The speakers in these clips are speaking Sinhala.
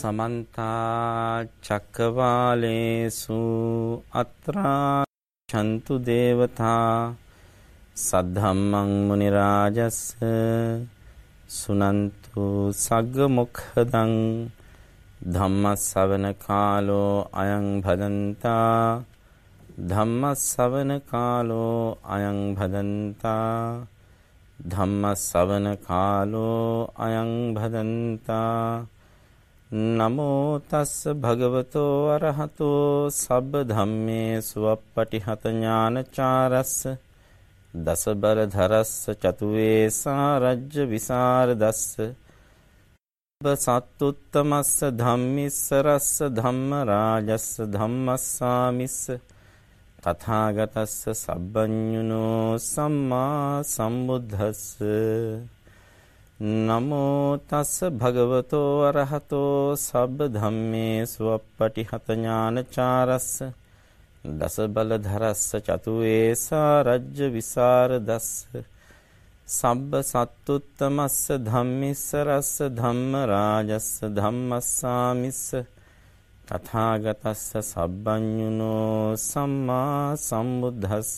समन्ता चक्रवालेषु अत्रा छन्तु देवता सद्धम्मं मुनिराजस्य सुनन्तु सग्गमुखदं धम्मश्रवण कालो अयं भदन्ता धम्मश्रवण कालो अयं भदन्ता धम्मश्रवण कालो अयं भदन्ता नमो तस् भगवतो अरहतो सब्ब धम्मेषु अपटिहत ज्ञानचारस् दस बलधरस् चतुवेशा रज्ज विशारदस् सत्तुत्तमस् धम्मिस्सरस् धम्मराजस् धम्मस्सामिस् तथागतस् सब्बञ्जुनो सम्मा सम्बुद्धस् नमो तस् भगवतो अरहतो सब्ब धम्मेषु अपटिहत ज्ञानचारस् दस बलधरस् चतुवेशा रज्ज विशारदस् सब्ब सत्तुत्तमस् धम्मिस्सरस् धम्मराजस् धम्मस्सामिस् तथागतस् सब्बञ्जुनो सम्मा सम्बुद्धस्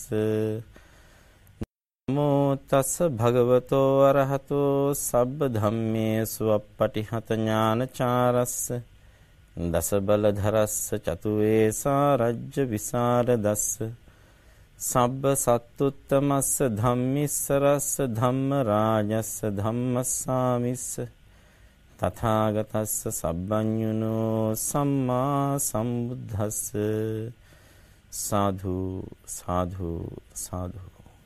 नमो तस् भगवतो अरहतो सब्ब धम्मेषु अपटिहत ज्ञानचारस् दस बलधरस् चतुवेशा रज्ज विशारदस् सब्ब सत्तुत्तमस् धम्मिस्सरस् धम्मराजस् धम्मस्सामिस् तथागतस् सब्बञ्जुनो सम्मा सम्बुद्धस् साधु साधु साधु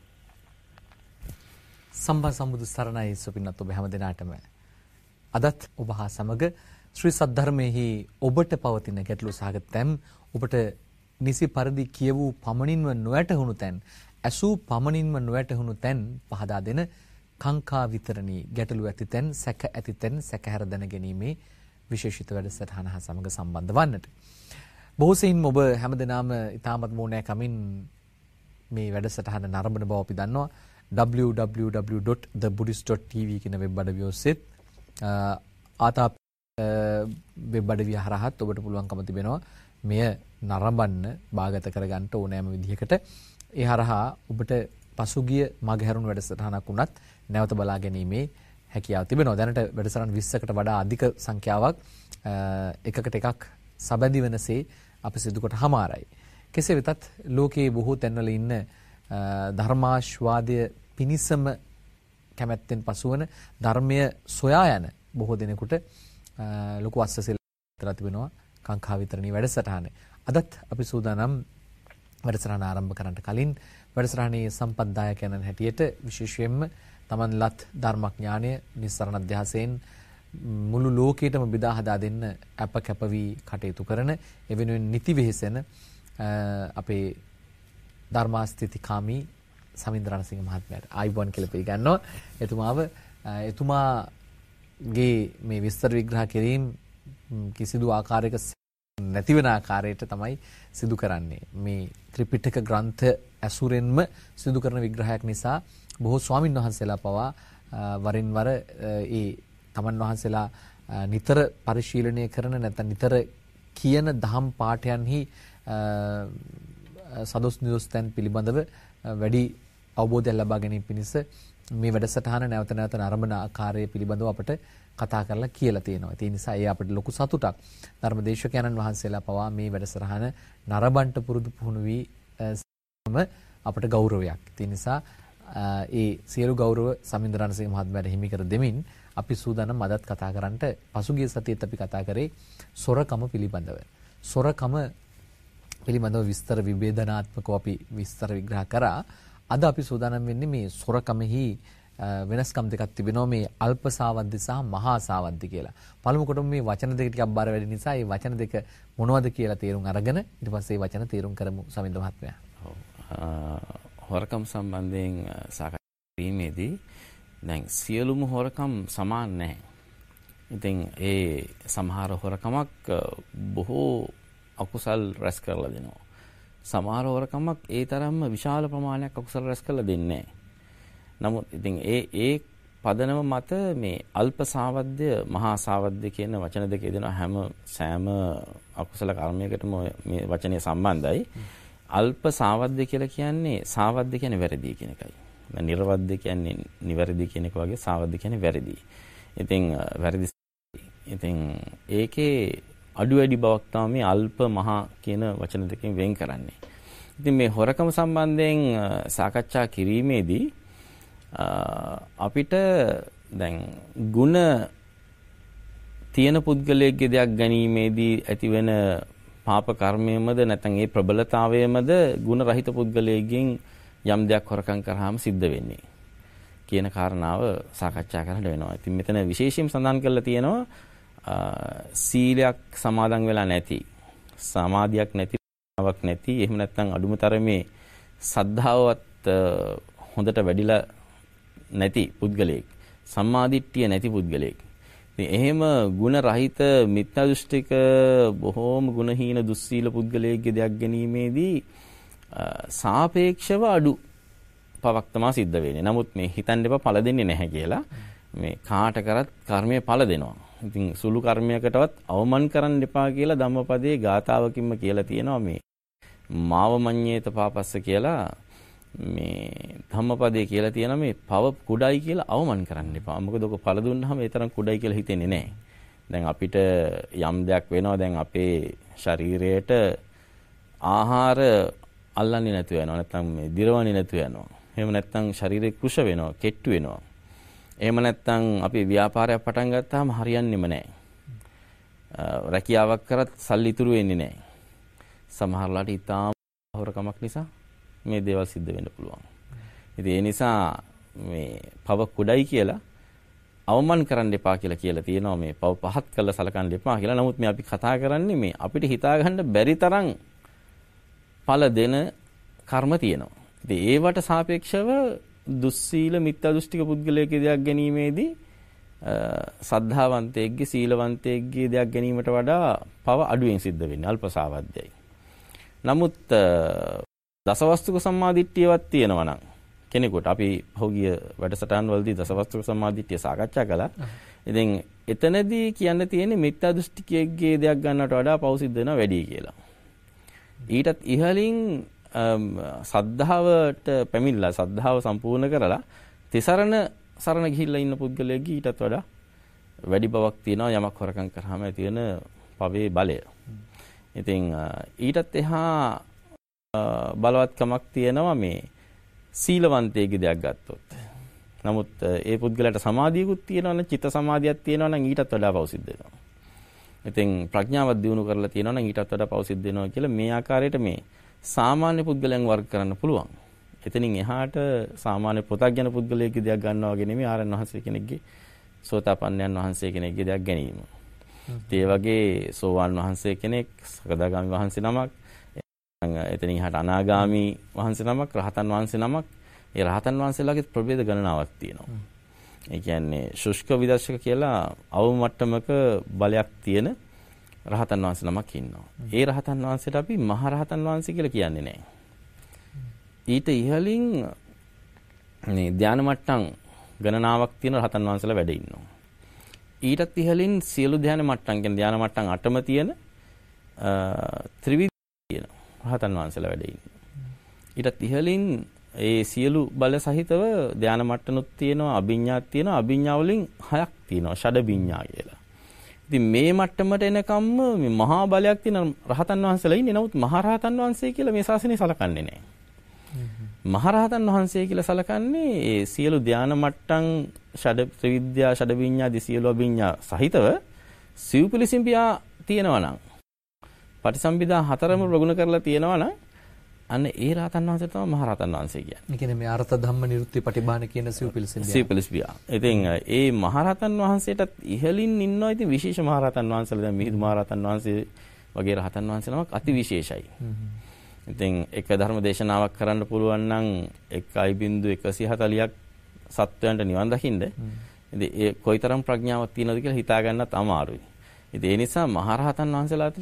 සම්බන් සම්බුදු සරණයි සුපින්නත් ඔබ හැම දිනාටම අදත් ඔබ හා සමග ශ්‍රී සද්ධර්මයේහි ඔබට පවතින ගැටලු සහගත තැන් ඔබට නිසි පරිදි කියවූ පමණින්ම නොවැටහුණු තැන් ඇසූ පමණින්ම නොවැටහුණු තැන් පහදා දෙන කාංකා විතරණී ගැටලු ඇති තැන් සැක ඇති තැන් සැකහැර දැන ගැනීමේ විශේෂිත වැඩසටහන හා සමග සම්බන්ධ වන්නට බොහෝ සෙයින් ඔබ හැමදෙනාම ඉතාමත් මෝනෑ කමින් මේ වැඩසටහන නරඹන බව අපි දන්නවා www.thebuddhist.tv කියන වෙබ් අඩවිය ඔස්සේ ආතාප වෙබ් අඩවිය හරහාත් ඔබට පුළුවන්කම තිබෙනවා මෙය නරඹන්න බාගත කරගන්න ඕනෑම විදිහකට ඒ හරහා ඔබට පසුගිය මගහැරුණු වැඩසටහනක් වුණත් නැවත බලා ගැනීමේ හැකියාව තිබෙනවා දැනට වැඩසටහන් 20කට වඩා අධික සංඛ්‍යාවක් එකකට එකක් සබැඳි වෙනසේ අපි සිදු කොට හමාරයි කෙසේ වෙතත් ලෝකයේ බොහෝ තැන්වල ඉන්න ධර්මාශ්වාදය පිනිසම කැමැත්තෙන් පසුවන ධර්මය සොයා යන බොහෝ දෙනෙකුට ලොකු අස්සසෙල්ලා තිබෙනවා කාංකා විතරණී වැඩසටහන. අදත් අපි සූදානම් වැඩසටහන ආරම්භ කරන්නට කලින් වැඩසටහනේ සම්පත්දායකයන් හැටියට විශේෂයෙන්ම තමන්ලත් ධර්මඥානය නිස්සරණ අධ්‍යාසයෙන් මුළු ලෝකයටම බෙදා හදා දෙන්න අප කැප වී කටයුතු කරන එවෙනුවෙන් නිති වෙහෙසෙන අපේ ධර්මාස්තිතිකාමී සමින්ද රණසිංහ මහත්මයාට ආයිබෝන් කියලා පිළිගන්නවා. එතුමාගේ මේ විස්තර විග්‍රහ කිරීම කිසිදු ආකාරයක නැතිවන ආකාරයට තමයි සිදු කරන්නේ. මේ ත්‍රිපිටක ග්‍රන්ථ ඇසුරෙන්ම සිදු කරන විග්‍රහයක් නිසා බොහෝ ස්වාමින් වහන්සේලා පවා වරින් වර ඒ තමන් වහන්සේලා නිතර පරිශීලනය කරන නැත්නම් නිතර කියන දහම් පාඨයන්හි සදොස් නිදොස්තන් පිළිබඳව වැඩි අවබෝධයක් ලබා ගැනීම පිණිස මේ වැඩසටහන නැවත නැවත ආරම්භන ආකාරය පිළිබඳව අපට කතා කරලා කියලා තියෙනවා. ඒ නිසා ඒ අපිට ලොකු සතුටක්. ධර්මදේශකයන්න් වහන්සේලා පවා මේ වැඩසටහන නරඹන්ට පුරුදු පුහුණු වී අපට ගෞරවයක්. ඒ නිසා ඒ සියලු ගෞරව සමින්ද රණසිංහ මහත්මයාට හිමි කර දෙමින් අපි සූදානම් අදත් කතා කරන්නට පසුගිය සතියේත් අපි කතා කරේ සොරකම පිළිබඳව. සොරකම පිළිබඳව විස්තර විවේදනාත්මකව අපි විස්තර විග්‍රහ කරා. අද අපි සූදානම් වෙන්නේ මේ සොරකමෙහි වෙනස්කම් දෙකක් තිබෙනවා මේ අල්ප සාවද්‍ය සහ මහා සාවද්‍ය කියලා. පළමු කොටම මේ වචන දෙක ටිකක් බාර වැඩි නිසා මේ වචන දෙක මොනවද කියලා තේරුම් අරගෙන ඊට පස්සේ මේ වචන තේරුම් කරමු සමින්ද මහත්මයා. හොරකම් සම්බන්ධයෙන් සාකච්ඡා කිරීමේදී දැන් සියලුම හොරකම් සමාන නැහැ. ඉතින් ඒ සමහර හොරකමක් බොහෝ අකුසල් රැස් කරලා දෙනවා. සමහර හොරකමක් ඒ තරම්ම විශාල ප්‍රමාණයක් අකුසල රැස් කරලා දෙන්නේ නැහැ. නමුත් ඉතින් ඒ පදනම මත මේ අල්ප සාවද්‍ය මහා සාවද්‍ය කියන වචන දෙක යෙදෙනවා හැම සෑම අකුසල කර්මයකටම මේ වචනේ සම්බන්ධයි. අල්ප සාවද්‍ය කියලා කියන්නේ සාවද්‍ය කියන්නේ වැරදි කියන එකයි. නිර්වද්‍ය කියන්නේ නිවැරදි කියන එක වගේ සාවද්‍ය කියන්නේ වැරදි. ඉතින් වැරදි ඉතින් ඒකේ අඩු වැඩි බවක් තමයි මේ අල්ප මහා කියන වචන දෙකෙන් වෙන් කරන්නේ. ඉතින් මේ හොරකම සම්බන්ධයෙන් සාකච්ඡා කිරීමේදී අපිට දැන් ಗುಣ තියෙන පුද්ගලයෙක්ගේ දෙයක් ගැනීමේදී ඇතිවෙන පාප කර්මයමද නැත්නම් ඒ ප්‍රබලතාවයමද ಗುಣ රහිත පුද්ගලයෙක්ගෙන් යම් දෙයක් හොරකම් කරාම සිද්ධ වෙන්නේ කියන කාරණාව සාකච්ඡා කරන්න වෙනවා. ඉතින් මෙතන විශේෂයෙන් සඳහන් කරලා තියෙනවා සීලයක් සමාදන් වෙලා නැති, සමාධියක් නැති, වක් නැති, එහෙම නැත්නම් අඩුම තරමේ සද්ධාවත් හොඳට වැඩිලා නැති පුද්ගලයෙක්, සම්මාදිට්ඨිය නැති පුද්ගලයෙක්. ඉතින් එහෙම ಗುಣ රහිත මිත්‍යා දෘෂ්ටික බොහෝම ගුණහීන දුස්සීල පුද්ගලයෙක්ගේ දෙයක් ගැනීමේදී සාපේක්ෂව අඩු පවක් තමයි සිද්ධ වෙන්නේ. නමුත් මේ හිතන්න එපා ඵල දෙන්නේ නැහැ කියලා. මේ කාට කරත් කර්මයේ ඵල දෙනවා. ඉතින් සුළු කර්මයකටවත් අවමන් කරන්න එපා කියලා ධම්මපදයේ ගාථාවකින්ම කියලා තියෙනවා මේ මාව මඤ්ඤේත පාපස්ස කියලා මේ ධම්මපදයේ කියලා තියෙනවා මේ පව කුඩයි කියලා අවමන් කරන්න එපා. මොකද ඔක ඵල දුන්නාම ඒ තරම් කුඩයි කියලා හිතෙන්නේ නැහැ. දැන් අපිට යම් දෙයක් වෙනවා දැන් අපේ ශරීරයට ආහාර අල්ලන්නේ නැතුව යනවා. නැත්නම් මේ දිරවන්නේ නැතුව යනවා. එහෙම නැත්නම් ශරීරේ කුෂ වෙනවා, කෙට්ටු වෙනවා. එහෙම නැත්නම් අපි ව්‍යාපාරයක් පටන් ගත්තාම හරියන්නේම නැහැ. රැකියාවක් කරත් සල්ලි ඉතුරු වෙන්නේ නැහැ. සමහරලාට ඊටාම හොරකමක් නිසා මේ දේවල් සිද්ධ වෙන්න පුළුවන්. ඉතින් ඒ නිසා මේ පව කුඩයි කියලා අවමන් කරන්න එපා කියලා තියෙනවා මේ පව පහත් කරලා සලකන්න එපා කියලා. නමුත් මේ අපි කතා කරන්නේ මේ අපිට හිතා ගන්න බැරි තරම් ඵල දෙන කර්ම තියෙනවා. ඉතින් ඒවට සාපේක්ෂව දුස්සීල මිත්‍යා දෘෂ්ටික පුද්ගලයෙක්ගේ දෙයක් ගැනීමේදී සද්ධාවන්තයෙක්ගේ සීලවන්තයෙක්ගේ දෙයක් ගැනීමට වඩා පව අඩුවෙන් සිද්ධ වෙන්නේ අල්ප සාවද්‍යයි. නමුත් දසවස්තුක සම්මාදිට්ඨියවත් තියෙනවා නම් කෙනෙකුට අපි පහුගිය වැඩසටහන් වලදී දසවස්තුක සම්මාදිට්ඨිය සාකච්ඡා කළා. ඉතින් එතනදී කියන්න තියෙන්නේ මිත්‍යා දෘෂ්ටිකයෙක්ගේ දෙයක් ගන්නවට වඩා පව සිද්ධ වෙනවා වැඩි කියලා. ඊටත් ඉහළින් සද්ධාවට පැමිණලා සද්ධාව සම්පූර්ණ කරලා තිසරණ සරණ ගිහිල්ලා ඉන්න පුද්ගලයෙක්ගේ ඊටත් වඩා වැඩි බවක් තියෙනවා යමක් හොරකම් කරාම ඇති වෙන පවේ බලය. ඉතින් ඊටත් එහා බලවත්කමක් තියෙනවා මේ සීලවන්තයෙක්ගේ දෙයක් ගත්තොත්. නමුත් ඒ පුද්ගලයාට සමාධියකුත් තියෙනවා නම් චිත්ත සමාධියක් තියෙනවා නම් ඊටත් වඩා පව සිද්ධ වෙනවා. ඉතින් ප්‍රඥාවක් දියුණු කරලා තියෙනවා නම් ඊටත් වඩා පව සිද්ධ වෙනවා කියලා මේ ආකාරයට මේ සාමාන්‍ය පුද්ගලයන් වර්ග කරන්න පුළුවන්. එතනින් එහාට සාමාන්‍ය පොතක්ගෙන පුද්ගලයෙක්ගේ දෙයක් ගන්නවා වගේ නෙමෙයි ආරයන් වහන්සේ කෙනෙක්ගේ සෝතාපන්නයන් වහන්සේ කෙනෙක්ගේ දෙයක් ගැනීම. ඒ වගේ සෝවාන් වහන්සේ කෙනෙක්, සකදාගාමි වහන්සේ නමක්, එතනින් එහාට අනාගාමි වහන්සේ නමක්, රහතන් වහන්සේ නමක්, ඒ රහතන් වහන්සේලාගේ ප්‍රභේද ගණනාවක් තියෙනවා. ඒ කියන්නේ ශුෂ්ක විදර්ශක කියලා අවම මට්ටමක බලයක් තියෙන රහතන් වහන්සේ නමක් ඉන්නවා. ඒ රහතන් වහන්සේට අපි මහ රහතන් වහන්සේ කියලා කියන්නේ නැහැ. ඊට ඉහළින් මේ ධානය මට්ටම් ගණනාවක් තියෙන රහතන් වහන්සේලා වැඩ ඉන්නවා. ඊටත් ඉහළින් සියලු ධානය මට්ටම් කියන ධානය මට්ටම් 8ම තියෙන ත්‍රිවිධ තියෙන රහතන් වහන්සේලා වැඩ ඉන්නවා. ඊටත් ඉහළින් ඒ සියලු බල සහිතව ධානය මට්ටනුත් තියෙනවා, අභිඥාත් තියෙනවා. අභිඥා වලින් 6ක් තියෙනවා, ෂඩභිඥා කියලා. ඉතින් මේ මට්ටමට එනකම්ම මේ මහා බලයක් තියෙන රහතන් වහන්සේලා ඉන්නේ. නමුත් මහා රහතන් වහන්සේ කියලා මේ ශාසනය සලකන්නේ නැහැ. මහා රහතන් වහන්සේ කියලා සලකන්නේ ඒ සියලු ධාන මට්ටම් ෂඩ ත්‍රිවිද්‍යා ෂඩවිඤ්ඤාදී සියලු අභිඤ්ඤා සහිතව සිව්පිලිසිම්පියා තියෙනවා නම් පටිසම්භිදා 4ම ප්‍රගුණ කරලා තියෙනවා නම් අන්න ඒ රහතන් වහන්සේ තමයි මහා රහතන් වහන්සේ කියන්නේ. ඒ කියන්නේ මේ අර්ථ ධම්ම නිරුත්ති පටිභාන කියන සිව්පිලිසිම්පියා. ඉතින් ඒ මහා රහතන් වහන්සේටත් ඉහළින් ඉන්නවා. ඉතින් විශේෂ මහා රහතන් වහන්සේලා දැන් මිහිඳු මහා රහතන් වහන්සේ වගේ රහතන් වහන්සේ නමක් අති විශේෂයි. ඉතින් එක ධර්ම දේශනාවක් කරන්න පුළුවන් නම් 1.140ක් සත්වයන්ට නිවන් දකින්න. ඉතින් ඒ කොයිතරම් ප්‍රඥාවක් තියෙනවද කියලා හිතා ගන්නත් අමාරුයි. ඉතින් ඒ නිසා මහරහතන් වහන්සේලාටත්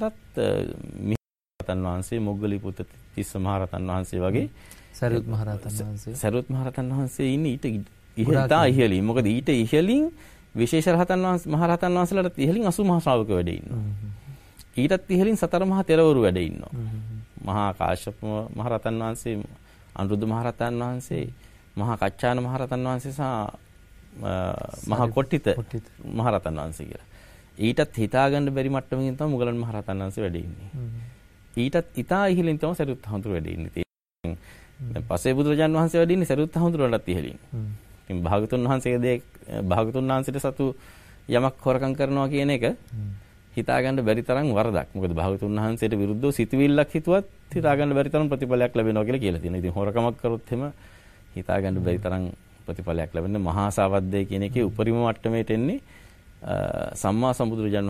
මිහිඳු වහන්සේ, මොග්ගලී පුත්ත තිස්ස මහරහතන් වහන්සේ වගේ සරියුත් මහරහතන් වහන්සේ ඉන්නේ ඊට ඉහළින්. මොකද ඊට ඉහළින් විශේෂ රහතන් වහන්සේ මහ රහතන් වහන්සේලාට ඉහළින් 80 මහා ශ්‍රාවක වැඩ ඉන්නවා. ඊටත් ඉහළින් සතර මහා තෙරවරු වැඩ ඉන්නවා. මහා කාශ්‍යප මහ රහතන් වහන්සේ, අනුරුද්ධ මහ රහතන් වහන්සේ, මහා කච්චායන මහ රහතන් වහන්සේ සහ මහා කොට්ටිත මහ රහතන් වහන්සේ කියලා. ඊටත් හිතාගන්න බැරි මට්ටමකින් තමයි මුගලන් මහ රහතන් වහන්සේ වැඩ ඉන්නේ. ඊටත් ඉතා ඉහළින් තමයි සරියුත් හාමුදුරුවෝ වැඩ ඉන්නේ. දැන් පසේ බුදුරජාන් වහන්සේ වැඩ ඉන්නේ සරියුත් හාමුදුරුවන්ටත් ඉහළින්. ඉතින් භාගතුන් වහන්සේට සතු යමක් හොරකම් කරනවා කියන එක හිතාගන්න බැරි තරම් වරදක්. මොකද භාගතුන් වහන්සේට විරුද්ධව සිතුවිල්ලක් හිතුවත් හිතාගන්න බැරි තරම් ප්‍රතිඵලයක් ලැබෙනවා කියලා තියෙනවා. ඉතින් හොරකමක් කරොත් එහෙම හිතාගන්න බැරි තරම් ප්‍රතිඵලයක් ලැබෙන්නේ මහා සාවද්දේ කියන එකේ උපරිම මට්ටමේට එන්නේ සම්මා සම්බුදුරජාන්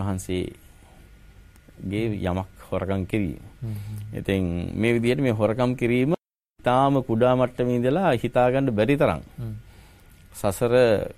වහන්සේගේ යමක් හොරකම් කිරීම. ඉතින් මේ විදිහට මේ හොරකම් කිරීම තාම කුඩා මට්ටමේ ඉඳලා හිතාගන්න බැරි තරම් සසර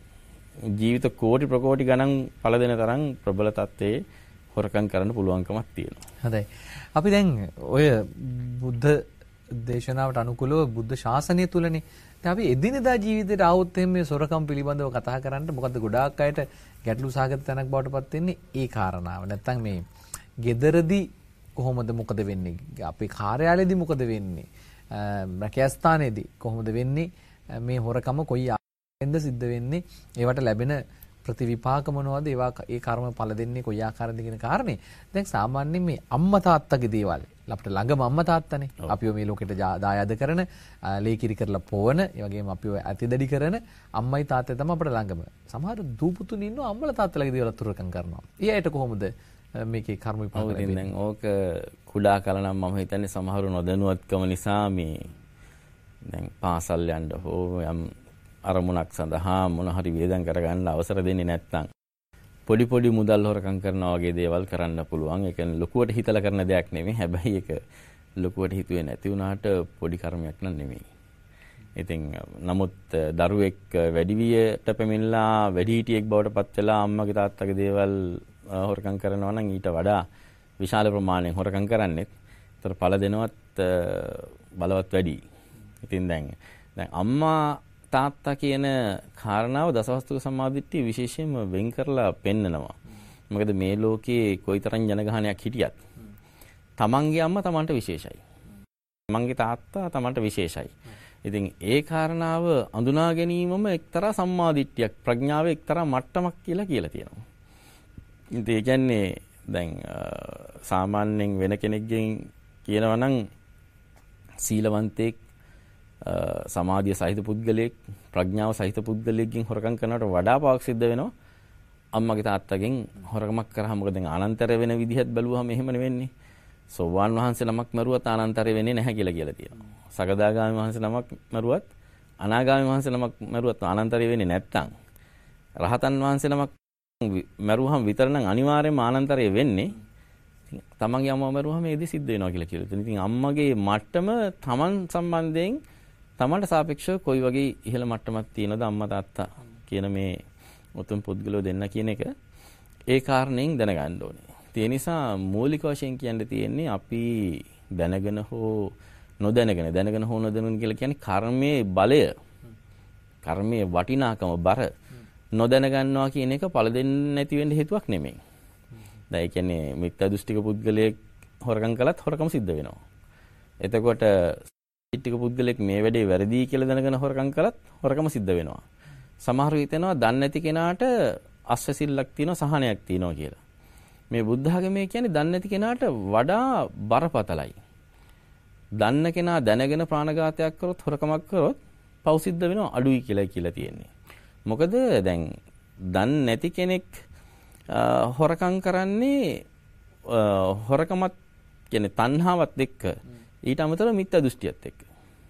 ජීවිත කෝටි ප්‍රකෝටි ගණන් පළ දෙන තරම් ප්‍රබල තත්ත්වයේ හොරකම් කරන්න පුළුවන්කමක් තියෙනවා. හොඳයි. අපි දැන් ඔය බුද්ධ දේශනාවට අනුකූලව බුද්ධ ශාසනය තුලනේ දැන් අපි එදිනෙදා ජීවිතේට ආවොත් එහෙනම් මේ සොරකම් පිළිබඳව කතා කරන්න මොකද ගොඩාක් අයට ගැටලු සහගත තැනක් බවට පත් වෙන්නේ ඒ කාරණාව. නැත්තම් මේ ගෙදරදී කොහොමද මොකද වෙන්නේ? අපේ කාර්යාලයේදී මොකද වෙන්නේ? රැකියා ස්ථානයේදී කොහොමද වෙන්නේ? මේ හොරකම කොයි ආකාරයෙන්ද සිද්ධ වෙන්නේ? ඒවට ලැබෙන ප්‍රතිවිපාක මොනවද? ඒවා ඒ කර්ම ඵල දෙන්නේ කොයි ආකාරයෙන්ද කියන කාරණේ. දැන් සාමාන්‍යයෙන් මේ අම්මා තාත්තගේ දේවල් අපිට ළඟම අම්මා තාත්තනේ. අපිව මේ ලෝකෙට දායාද කරන, ලේකිරි කරලා පොවන, ඒ වගේම අපිව ඇතිදඩි කරන අම්මයි තාත්තයි තමයි අපිට ළඟම. සමහර දූපුතුන් ඉන්නවා අම්මලා තාත්තලාගේ දේවල් අතුරුකම් කරනවා. ඒ අයට කොහොමද මේකේ කර්ම විපාක ලැබෙන්නේ? දැන් ඕක කුඩා කල නම් මම හිතන්නේ සමහරු නොදැනුවත්කම නිසා මේ දැන් පාසල් යන්න හෝ යම් අරමුණක් සඳහා මොන හරි වේදම් කරගන්න අවසර දෙන්නේ නැත්නම් පොඩි පොඩි මුදල් හොරකම් කරනවා වගේ දේවල් කරන්න පුළුවන්. ඒ කියන්නේ ලොකුවට හිතලා කරන දෙයක් නෙමෙයි. හැබැයි ඒක ලොකුවට හිතුවේ නැති වුණාට පොඩි කර්මයක් නන් නෙමෙයි. ඉතින් නමුත් දරුවෙක් වැඩිවියට පැමිණලා වැඩිහිටියෙක් බවට පත් වෙලා අම්මගේ තාත්තගේ දේවල් හොරකම් කරනවා නම් ඊට වඩා විශාල ප්‍රමාණයෙන් හොරකම් කරන්නේත් ඒතර ඵල දෙනවත් බලවත් වැඩි. ඉතින් දැන් අම්මා තාත්තා කියන කාරණාව දසවස්තුක සම්මාදිට්ඨිය විශේෂයෙන්ම වෙන් කරලා පෙන්නනවා. මොකද මේ ලෝකේ කොයිතරම් ජනගහනයක් හිටියත් තමන්ගේ අම්මා තමන්ට විශේෂයි. තමන්ගේ තාත්තා තමන්ට විශේෂයි. ඉතින් ඒ කාරණාව අඳුනා ගැනීමම එක්තරා සම්මාදිට්ඨියක්, ප්‍රඥාවේ එක්තරා මට්ටමක් කියලා තියෙනවා. ඉතින් ඒ කියන්නේ දැන් සාමාන්‍යයෙන් වෙන කෙනෙක්ගෙන් කියනවා නම් සීලවන්තයෙක්, සමාධිය සහිත පුද්ගලයෙක්, ප්‍රඥාව සහිත පුද්ගලයෙක්ගෙන් හොරකම් කරනවට වඩා පාවක් සිද්ධ වෙනවා අම්මගේ තාත්තගෙන් හොරකමක් කරාම. මොකද දැන් ආනන්තර වෙන විදිහත් බැලුවහම එහෙම නෙවෙන්නේ. සෝවාන් වහන්සේ නමක් මරුවත් ආනන්තරය වෙන්නේ නැහැ කියලා තියෙනවා. සකදාගාමී වහන්සේ නමක් මරුවත්, අනාගාමී වහන්සේ නමක් මරුවත් ආනන්තරය වෙන්නේ නැත්තම් රහතන් වහන්සේ නමක් මරුවහම විතර නම් අනිවාර්යයෙන්ම ආනන්තරය වෙන්නේ. තමන්ගේ අම්මා මරුවහම ඒදි සිද්ධ වෙනවා කියලා කියනවා. ඉතින් අම්මගේ මට්ටම තමන් සම්බන්ධයෙන් තමන්ට සාපේක්ෂව කොයි වගේ ඉහළ මට්ටමක් තියෙනවද අම්මා තාත්තා කියන මේ උතුම් පුද්ගලයෝ දෙන්න කියන එක ඒ කාරණයෙන් දැනගන්න ඕනේ. ඒ නිසා මූලික වශයෙන් කියන්න තියෙන්නේ අපි දැනගෙන හෝ නොදැනගෙන, දැනගෙන හෝ නොදැනගෙන කියලා කියන්නේ කර්මයේ බලය, කර්මයේ වටිනාකම බර නොදැන ගන්නවා කියන එක පළ දෙන්නේ නැති වෙන්න හේතුවක් නෙමෙයි. දැන් ඒ කියන්නේ මිත්‍යා දෘෂ්ටික පුද්ගලයෙක් හොරකම් කළත් හොරකම සිද්ධ වෙනවා. එතකොට ටික පුද්ගලෙක් මේ වැඩේ වැරදි කියලා දැනගෙන හොරකම් කළත් හොරකම සිද්ධ වෙනවා. සමහරව හිතනවා දන්නේ නැති කෙනාට අස්වැසිල්ලක් තියෙනවා, සහනයක් තියෙනවා කියලා. මේ බුද්ධ ආගමේ කියන්නේ දන්නේ නැති කෙනාට වඩා බරපතලයි. දන්න කෙනා දැනගෙන ප්‍රාණඝාතයක් කරොත්, හොරකමක් කරොත් පව් සිද්ධ වෙනවා අඩුයි කියලා තියෙන්නේ. මොකද දැන් දන්නේ නැති කෙනෙක් හොරකම් කරන්නේ හොරකමත් කියන්නේ තණ්හාවත් එක්ක, ඊට අමතරව මිත්‍යා දෘෂ්ටියත් එක්ක.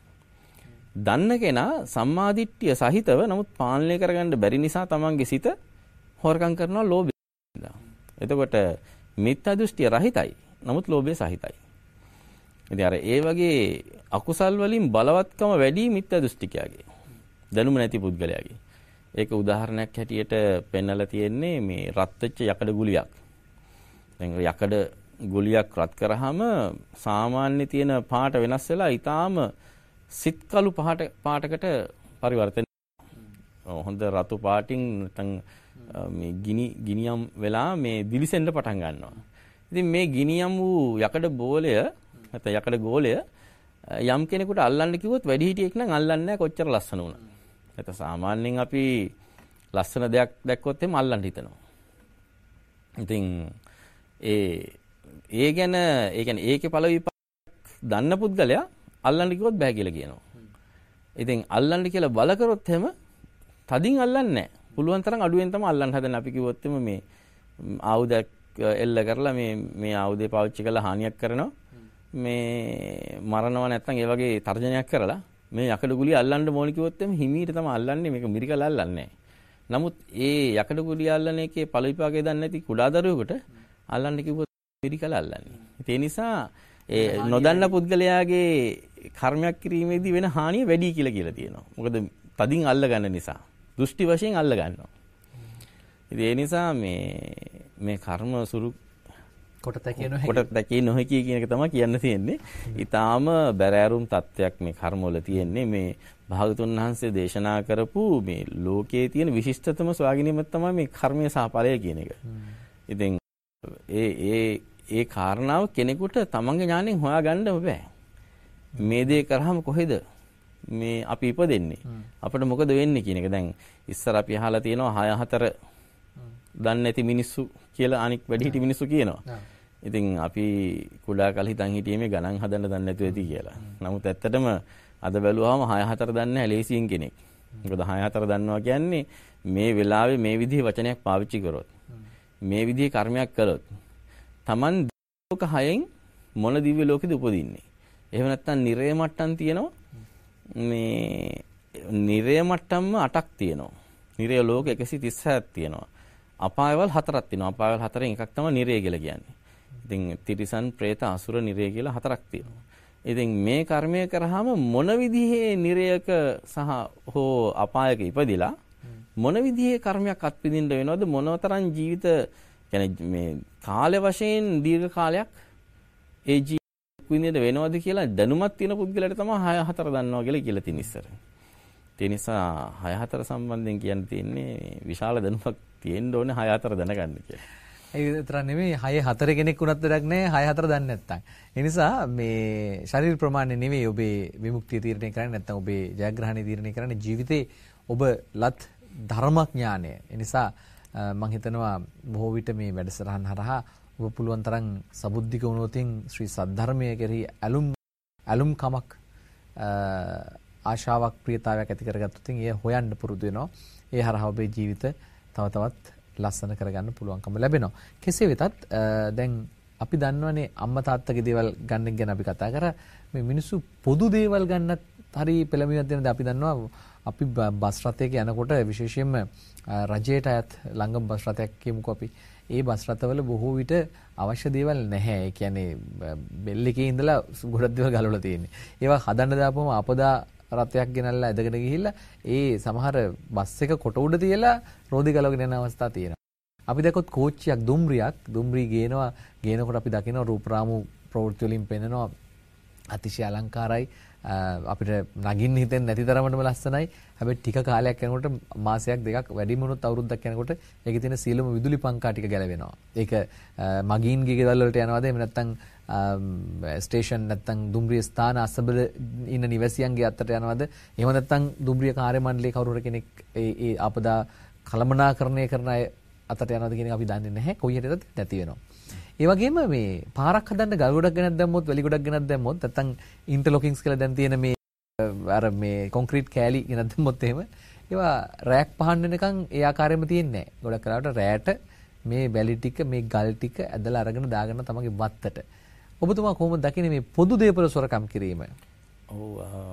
දන්න කෙනා සම්මාදිට්ඨිය සහිතව නමුත් පාලනය කරගන්න බැරි නිසා තමන්ගේ සිත හොරකම් කරනවා ලෝභයෙන්. එතකොට මිත්‍යා දෘෂ්ටිය රහිතයි, නමුත් ලෝභය සහිතයි. ඉතින් අර ඒ වගේ අකුසල් වලින් බලවත්කම වැඩි මිත්‍යා දෘෂ්ටිකයාගේ, දැනුම නැති පුද්ගලයාගේ. ඒක උදාහරණයක් හැටියට පෙන්නලා තියෙන්නේ මේ රත් වෙච්ච යකඩ ගුලියක්. දැන් යකඩ ගුලියක් රත් කරාම සාමාන්‍ය තියෙන පාට වෙනස් වෙලා ඊටාම සිත්කලු පාටකට පරිවර්තන හොඳ රතු පාටින් නැත්නම් මේ ගිනියම් වෙලා මේ දිලිසෙන්න පටන් ගන්නවා. ඉතින් මේ ගිනියම් වූ යකඩ බෝලය නැත්නම් යකඩ ගෝලය යම් කෙනෙකුට අල්ලන්න කිව්වොත් වැඩිහිටියෙක් නම් අල්ලන්නේ නැහැ කොච්චර ලස්සන වුණා. නැත්නම් සාමාන්‍යයෙන් අපි ලස්සන දෙයක් දැක්කොත් එහම අල්ලන්න හිතනවා. ඉතින් ඒ කියන්නේ ඒකේ පළ විපාක දන්න පුද්ගලයා අල්ලන්න කිව්වොත් බෑ කියලා කියනවා. ඉතින් අල්ලන්න කියලා බල කරොත් එහෙම තදින් අල්ලන්නේ නැහැ. පුළුවන් තරම් අඩුවෙන් තමයි අල්ලන්න හදන්නේ. අපි කිව්වොත් එහම මේ ආයුධයක් එල්ල කරලා මේ ආයුධය පාවිච්චි කරලා හානියක් කරනවා. මේ මරනවා නැත්නම් ඒ වගේ තර්ජනයක් කරලා මේ යකඩ ගුලිය අල්ලන්න ඕන කිව්වොත් එහම හිමීට තමයි අල්ලන්නේ. මේක මිරිකලා අල්ලන්නේ නැහැ. නමුත් ඒ යකඩ ගුලිය අල්ලන එකේ පළ විපාකය දන්නේ නැති කුඩා දරුවෙකුට අල්ලන්න කිව්වොත් මිරිකලා අල්ලන්නේ. ඒ නිසා ඒ නොදන්න පුද්ගලයාගේ කර්මයක් කිරීමේදී වෙන හානිය වැඩි කියලා තියෙනවා. මොකද තදින් අල්ල ගන්න නිසා. දෘෂ්ටි වශයෙන් අල්ල ගන්නවා. ඉතින් ඒ නිසා මේ කර්ම සුරු කොට දැකිය නොහැකි කියන එක තමයි කියන්න තියෙන්නේ. ඊටාම බැරෑරුම් තත්වයක් මේ කර්මවල තියෙන්නේ. මේ භාගතුන් වහන්සේ දේශනා කරපු මේ ලෝකයේ තියෙන විශිෂ්ටතම ස්වාගිනීම තමයි මේ කර්මය සහ ඵලය කියන එක. ඉතින් ඒ කාරණාව කෙනෙකුට තමන්ගේ ඥාණයෙන් හොයාගන්න බෑ. මේ දේ කරාම කොහෙද මේ අපි ඉපදෙන්නේ? අපිට මොකද වෙන්නේ කියන එක. දැන් ඉස්සර අපි අහලා තියෙනවා 6-4 දන්නේ නැති මිනිස්සු කියලා අනික් වැඩිහිටි මිනිස්සු කියනවා. ඉතින් අපි කුඩා කාලේ හිතන් හිටියේ මේ ගණන් හදන්න දන්නේ නැතුව ඇති කියලා. නමුත් ඇත්තටම අද බැලුවාම 6-4 දන්නේ නැහැ ලේසියෙන් කෙනෙක්. මොකද 6-4 දන්නවා කියන්නේ මේ වෙලාවේ මේ විදිහේ වචනයක් පාවිච්චි කරොත් මේ විදිහේ කර්මයක් කළොත් Taman ලෝක 6න් මොන දිව්‍ය ලෝකෙද උපදින්නේ? එහෙම නැත්නම් නිරය මට්ටම් තියෙනවා. මේ නිරය මට්ටම්ම 8ක් තියෙනවා. නිරය ලෝක 136ක් තියෙනවා. අපායවල 4ක් තියෙනවා. අපායවල 4න් එකක් තමයි නිරය කියලා කියන්නේ. ඉතින් තිරිසන්, പ്രേත, අසුර, නිරය කියලා 4ක් තියෙනවා. ඉතින් මේ කර්මය කරාම මොන විදිහේ නිරයක සහ හෝ අපායක ඉපදිලා මොන විදිහේ කර්මයක් අත්විඳින්න වෙනවද? මොනතරම් ජීවිත කියන්නේ මේ කාලය වශයෙන් දීර්ඝ කාලයක් ඒ ජීවිත විඳින්න වෙනවද කියලා දැනුමක් තියෙන පුද්ගලයාට තමයි 6-4 දන්නවා කියලා තියෙන ඉස්සර. ඒ නිසා 6-4 සම්බන්ධයෙන් කියන්න තියෙන්නේ විශාල දැනුමක් තියෙන්න ඕනේ 6-4 දැනගන්න කියලා. ඒ විතර නෙමෙයි 6-4 කෙනෙක් වුණත් වැඩක් නැහැ 6-4 දන්නේ නැත්නම්. ඒ නිසා මේ ශරීර ප්‍රමාණය නෙමෙයි ඔබේ විමුක්තිය තීරණය කරන්නේ නැත්නම් ඔබේ ජයග්‍රහණය තීරණය කරන්නේ ජීවිතේ ඔබ ලත් ධර්මඥානය. ඒ නිසා මම හිතනවා බොහෝ විට මේ වැඩසටහන් හරහා ඔබ පුළුවන් තරම් සබුද්ධික වුණොතින් ශ්‍රී සද්ධර්මයේ කෙරෙහි ඇලුම් කමක් ආශාවක් ප්‍රියතාවයක් ඇති කරගත්තොත් එය හොයන්න පුරුදු වෙනවා. ඒ හරහා ඔබේ ජීවිත තව තවත් ලස්සන කරගන්න පුළුවන්කම ලැබෙනවා. කෙසේ වෙතත් දැන් අපි දන්නවනේ අම්මා තාත්තගේ දේවල් ගන්න ගැන අපි කතා කරා. මේ මිනිස්සු පොදු දේවල් ගන්නත් හරි පෙළඹීමක් දෙනද අපි දන්නවා. අපි බස් රථයක යනකොට විශේෂයෙන්ම රජයට අයත් ළඟම බස් රථයක් කියමුකෝ අපි. ඒ බස් රථවල බොහෝ විට අවශ්‍ය දේවල් නැහැ. ඒ කියන්නේ බෙල් එකේ ඉඳලා ගොඩක් දේවල් ගලවලා තියෙන්නේ. ඒවා හදන්න දාපුවම අපදා රථයක් ගෙනල්ලා ඇදගෙන ගිහිල්ලා ඒ සමහර බස් එක කොට උඩ තියලා රෝදි ගලවගෙන යන අවස්ථා තියෙනවා. අපි දැක්කොත් කෝච්චියක් දුම්රිය ගේනකොට අපි දකිනවා රූපරාමු ප්‍රවෘත්ති වලින් පෙන්නනවා අතිශය අලංකාරයි. අපිට නගින්න හිතෙන්නේ නැති තරමටම ලස්සනයි. හැබැයි ටික කාලයක් යනකොට මාසයක් දෙකක් වැඩිම වුණොත් අවුරුද්දක් යනකොට ඒකේ තියෙන සීලම විදුලි පංකා ටික ගැලවෙනවා. ඒක මගීන්ගේ ගෙවල් වලට යනවාද එහෙම නැත්නම් ස්ටේෂන් නැත්නම් දුම්රිය ස්ථාන අසබල ඉන්න නිවැසියන්ගේ අතට යනවාද? එහෙම නැත්නම් දුම්රිය කාර්ය මණ්ඩලයේ කවුරු කෙනෙක් ඒ ආපදා කළමනාකරණය කරන අය අතට යනවාද කියන එක අපි දන්නේ නැහැ. කොයි හැටද නැති වෙනවා. ඒ වගේම මේ පාරක් හදන්න ගල් ගොඩක් ගෙනත් දැම්මොත් වැලි ගොඩක් ගෙනත් දැම්මොත් නැත්නම් ඉන්ටර්ලොකින්ග්ස් කියලා දැන් තියෙන මේ අර මේ කොන්ක්‍රීට් කෑලි ගෙනත් දැම්මොත් එහෙම ඒවා රෑක් පහන් වෙනකන් ඒ ආකාරයෙන්ම තියෙන්නේ නැහැ. ගොඩක් කරාට රෑට මේ වැලි ටික මේ ගල් ටික ඇදලා අරගෙන දාගන්න තමගේ වත්තට. ඔබතුමා කොහොමද දකින්නේ මේ පොදු දේපල සොරකම් කිරීම? ඔව්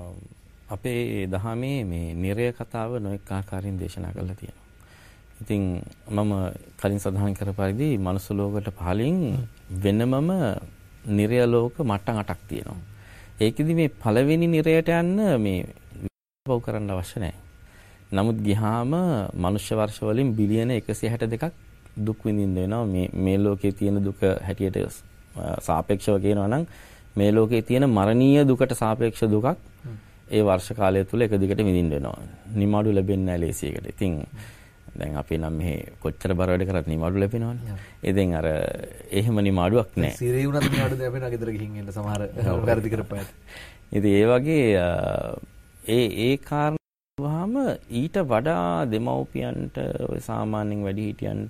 අපේ දහමේ මේ නිරය කතාව නොඑක ආකාරයෙන් දේශනා කරලා තියෙනවා. ඉතින් මම කලින් සඳහන් කර පරිදි මනුස්ස ලෝකයට පහලින් වෙනමම නිරය ලෝක මට්ටම් 8ක් තියෙනවා. ඒකෙදි මේ පළවෙනි නිරයට යන්න මේ විපව කරන්න අවශ්‍ය නැහැ. නමුත් ගියාම මනුෂ්‍ය වර්ෂ වලින් බිලියන 162ක් දුක් විඳින්න වෙනවා. මේ ලෝකයේ තියෙන දුක හැටියට සාපේක්ෂව කියනවා නම් මේ ලෝකයේ තියෙන මරණීය දුකට සාපේක්ෂ දුකක් ඒ වර්ෂ කාලය තුල එක දිගට විඳින්න වෙනවා. නිමාඩු ලැබෙන්නේ නැහැ ලේසියකට. ඉතින් දැන් අපි නම් මෙහි කොච්චර බර වැඩ කරත් නිමාඩු ලැබෙනවනේ. ඉතින් අර එහෙම නිමාඩුවක් නැහැ. සිරේ වුණත් නිමාඩු ලැබෙනවා ගෙදර ගිහින් එන්න සමහර වැරදි කරපෑට. ඉතින් ඒ වගේ ඒ කාරණාවම ඊට වඩා දෙමව්පියන්ට ඔය සාමාන්‍යයෙන් වැඩිහිටියන්ට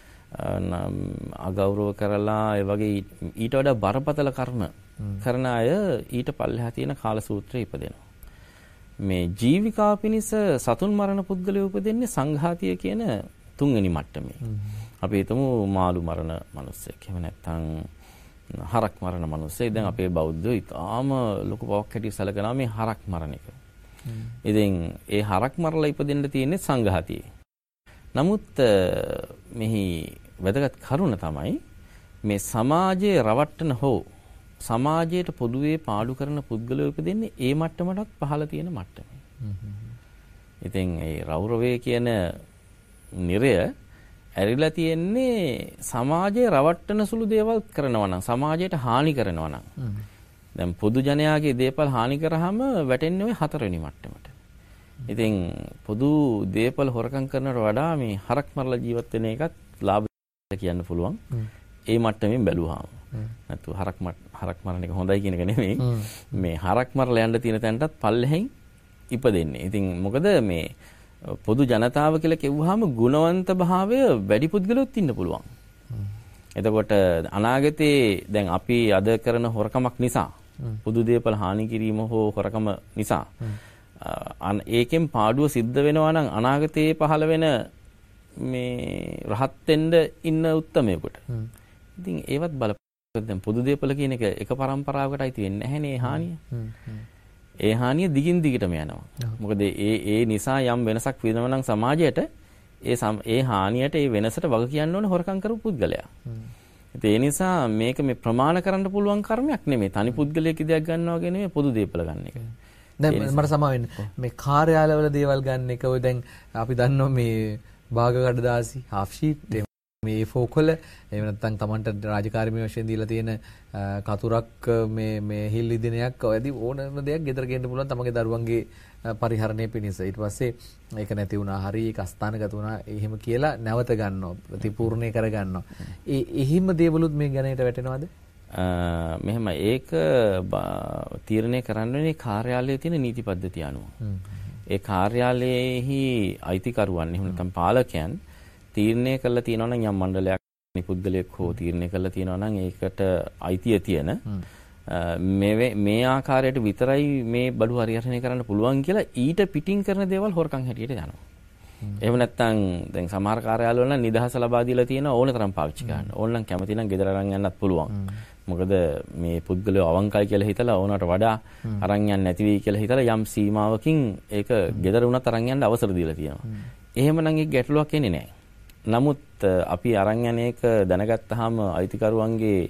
අගෞරව කරලා ඒ වගේ ඊට වඩා බරපතල කර්ම කරන අය ඊට පල්ලෙහා තියෙන කාල සූත්‍රයේ ඉපදෙනවා. මේ ජීවිකා පිණිස සතුන් මරණ පුද්ගලයෝ උපදින්නේ සංඝාතිය කියන තුන්වෙනි මට්ටමේ. අපි හිතමු මාළු මරණ මිනිස්සෙක්. එහෙම නැත්නම් හරක් මරණ මිනිස්සෙක්. දැන් අපේ බෞද්ධයෝ ඊටාම ලොකු බවක් හැටියට සැලකනවා මේ හරක් මරණ එක. ඉතින් ඒ හරක් මරලා ඉපදෙන්න තියෙන්නේ සංඝාතියේ. නමුත් මෙහි වැදගත් කරුණ තමයි මේ සමාජයේ රවට්ටන හෝ සමාජයට පොදුවේ පාඩු කරන පුද්ගලයෝ ඉපදෙන්නේ ඒ මට්ටමටත් පහළ තියෙන මට්ටමේ. ඉතින් ඒ රෞරවයේ කියන නිරය ඇරිලා තියෙන්නේ සමාජයේ රවට්ටන සුළු දේවල් කරනවා නම් සමාජයට හානි කරනවා නම්. දැන් පොදු ජනයාගේ දේපල් හානි කරාම වැටෙන්නේ ওই හතරවෙනි මට්ටමට. ඉතින් පොදු දේපල් හොරකම් කරනවට වඩා මේ හරක් මරලා ජීවත් වෙන එකත් ලාභ කියන්න පුළුවන්. ඒ මට්ටමින් බැලුවාම. නැතු හරක් මරණ එක හොඳයි කියන එක නෙමෙයි. මේ හරක් මරලා යන්න තියෙන තැනටත් පල්ලෙහෙන් ඉපදෙන්නේ. ඉතින් මොකද මේ පොදු ජනතාව කියලා කිව්වහම ගුණවන්ත භාවය වැඩි පුද්ගලයොත් ඉන්න පුළුවන්. එතකොට අනාගතේ දැන් අපි අද කරන හොරකමක් නිසා පොදු දේපල හානි කිරීම හෝ හොරකම නිසා ඒකෙන් පාඩුව සිද්ධ වෙනවා නම් අනාගතයේ පහළ වෙන මේ රහත් වෙන්න ඉන්න උත්තමයෙකුට. ඉතින් ඒවත් බලපෑම දැන් පොදු දේපල කියන එක පරම්පරාවකට අයිති වෙන්නේ නැහැනේ හානිය. ඒ හානිය දිගින් දිගටම යනවා. මොකද ඒ නිසා යම් වෙනසක් වෙනවා නම් සමාජයට ඒ හානියට ඒ වෙනසට වග කියන්න ඕනේ හොරකම් කරපු පුද්ගලයා. ඒ නිසා මේක මේ ප්‍රමාණ කරන්න පුළුවන් කර්මයක් නෙමෙයි. තනි පුද්ගලයෙක් ඉදයක් ගන්නවා වගේ නෙමෙයි පොදු දේපල ගන්න එක. දැන් මට සමා වෙන්න මේ කාර්යාලවල දේවල් ගන්න එක ඔය දැන් අපි දන්නවා මේ භාග කඩදාසි half sheet මේ ෆෝකල එහෙම නැත්නම් Tamanට රාජකාරී වශයෙන් දීලා තියෙන කතුරක් මේ හිල් ඉදිනයක් ඔයදී ඕනම දෙයක් ගෙදර ගෙන්න පුළුවන් තමගේ දරුවන්ගේ පරිහරණය පිණිස. ඊට පස්සේ ඒක නැති වුණා හරි ඒක අස්ථානගත වුණා එහෙම කියලා නැවත ගන්නවා ප්‍රතිපූර්ණේ කර ගන්නවා. එහිම දේවලුත් මේ ගණයට වැටෙනවද? මෙහෙම ඒක තීරණය කරන්න වෙන්නේ කාර්යාලයේ තියෙන නීති පද්ධතිය අනුව. ඒ කාර්යාලයේහි අයිතිකරුවන් එහෙම නැත්නම් පාලකයන් තීරණය කළා තියෙනවා නම් යම් මණ්ඩලයක් නිපුද්දලයක් හෝ තීරණය කළා තියෙනවා නම් ඒකට අයිතිය තියෙන මේ ආකාරයට විතරයි මේ බඩු හරියටනේ කරන්න පුළුවන් කියලා ඊට පිටින් කරන දේවල් හොරකම් හැටියට යනවා. එහෙම නැත්නම් දැන් සමහර කාර්යාලවල නම් නිදහස ලබා දීලා තියෙන ඕන තරම් පාවිච්චි කරන්න. ඕනනම් කැමති නම් ගෙදර අරන් යන්නත් පුළුවන්. මොකද මේ පුද්ගලයා අවංකයි කියලා හිතලා ඕනකට වඩා අරන් යන්න නැති වෙයි කියලා හිතලා යම් සීමාවකින් ඒක ගෙදර වුණත් අරන් යන්න අවසර දීලා තියෙනවා. එහෙමනම් ඒක ගැටලුවක් එන්නේ නැහැ. නමුත් අපි අරන් යන එක දැනගත්තාම අයිතිකරුවන්ගේ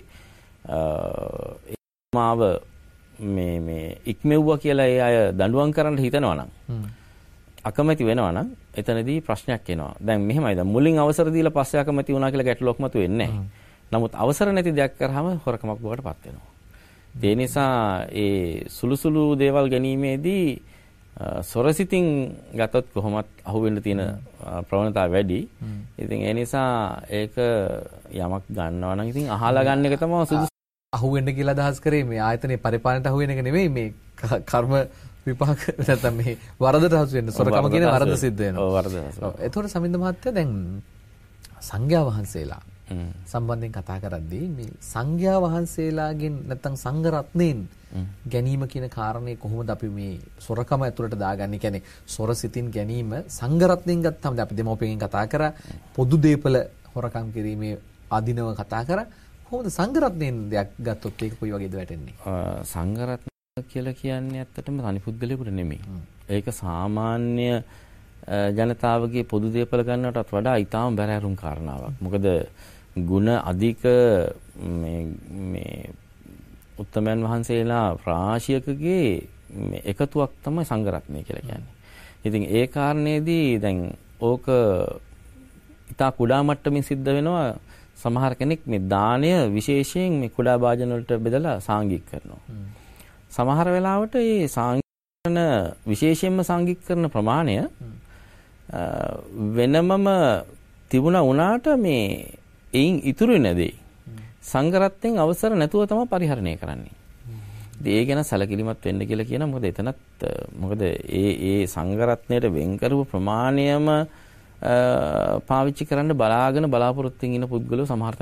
මාව මේ ඉක්මෙව්වා කියලා ඒ අය දඬුවම් කරන්න හිතනවා නම් අකමැති වෙනවා නම් එතනදී ප්‍රශ්නයක් එනවා. දැන් මෙහෙමයි දැන් මුලින් අවසර දීලා පස්සේ අකමැති වුණා කියලා ගැටලුවක් මතුවෙන්නේ නැහැ. නමුත් අවසර නැති දෙයක් කරාම හොරකමක් බවට පත් වෙනවා. ඒ නිසා ඒ සුළු දේවල් ගැනීමේදී සොරසිතින් ගතොත් කොහොමත් අහුවෙන්න තියෙන ප්‍රවණතාවය වැඩි. ඉතින් ඒ නිසා ඒක යමක් ගන්නවා නම් ඉතින් අහලා ගන්න එක තමයි සුදුසු. අහුවෙන්න කියලා අදහස් කරේ මේ ආයතනයේ පරිපාලනයට අහුවෙන එක නෙමෙයි මේ කර්ම විපාක නැත්නම් මේ වරදට හසු වෙන සොරකම කියන වරද සිද්ධ වෙනවා. ඔව් වරද. ඒතකොට සමින්ද මහත්තයා දැන් සංඝයා වහන්සේලා සම්බන්ධයෙන් කතා කරද්දී මේ සංඝයා වහන්සේලාගෙන් නැත්නම් සංඝ රත්නයෙන් ගැනීම කියන කාරණේ කොහොමද අපි මේ සොරකම ඇතුළට දාගන්නේ? කියන්නේ සොරසිතින් ගැනීම සංඝ රත්නයෙන් ගත්තාම අපි දෙමෝපියන්ගෙන් කතා කරා පොදු දේපල හොරකම් කිරීමේ ආධිනව කතා කරා. කොහොමද සංඝ රත්නයෙන් දෙයක් ගත්තොත් ඒක කොයි වගේද වැටෙන්නේ? සංඝ රත්න කියලා කියන්නේ ඇත්තටම තනි පුද්ගලයෙකුට නෙමෙයි. ඒක සාමාන්‍ය ජනතාවගේ පොදු දේපල ගන්නටත් වඩා ඊටාම බැරෑරුම් කාරණාවක්. මොකද ගුණ අධික මේ උත්තමයන් වහන්සේලා රාශියකගේ එකතුවක් තමයි සංඝ රත්නය කියලා කියන්නේ. ඉතින් ඒ කාරණේදී දැන් ඕක ඉතා කුඩා මට්ටමින් සිද්ධ වෙනවා. සමහර කෙනෙක් මේ දාණය විශේෂයෙන් මේ කුඩා භාජන වලට බෙදලා සාංගික කරනවා. සමහර වෙලාවට මේ කරන විශේෂයෙන්ම සංගීත කරන ප්‍රමාණය වෙනමම තිබුණා වුණාට මේ එයින් ඉතුරු නැදේ සංඝරත්නයෙන් අවසර නැතුව තමයි පරිහරණය කරන්නේ. ඉතින් ඒ ගැන සැලකිලිමත් වෙන්න කියලා කියන මොකද එතනත් මොකද ඒ සංඝරත්නයට වෙන් කරපු ප්‍රමාණයම පාවිච්චි කරන්න බලාපොරොත්තුෙන් ඉන්න පුද්ගලයෝ සමහර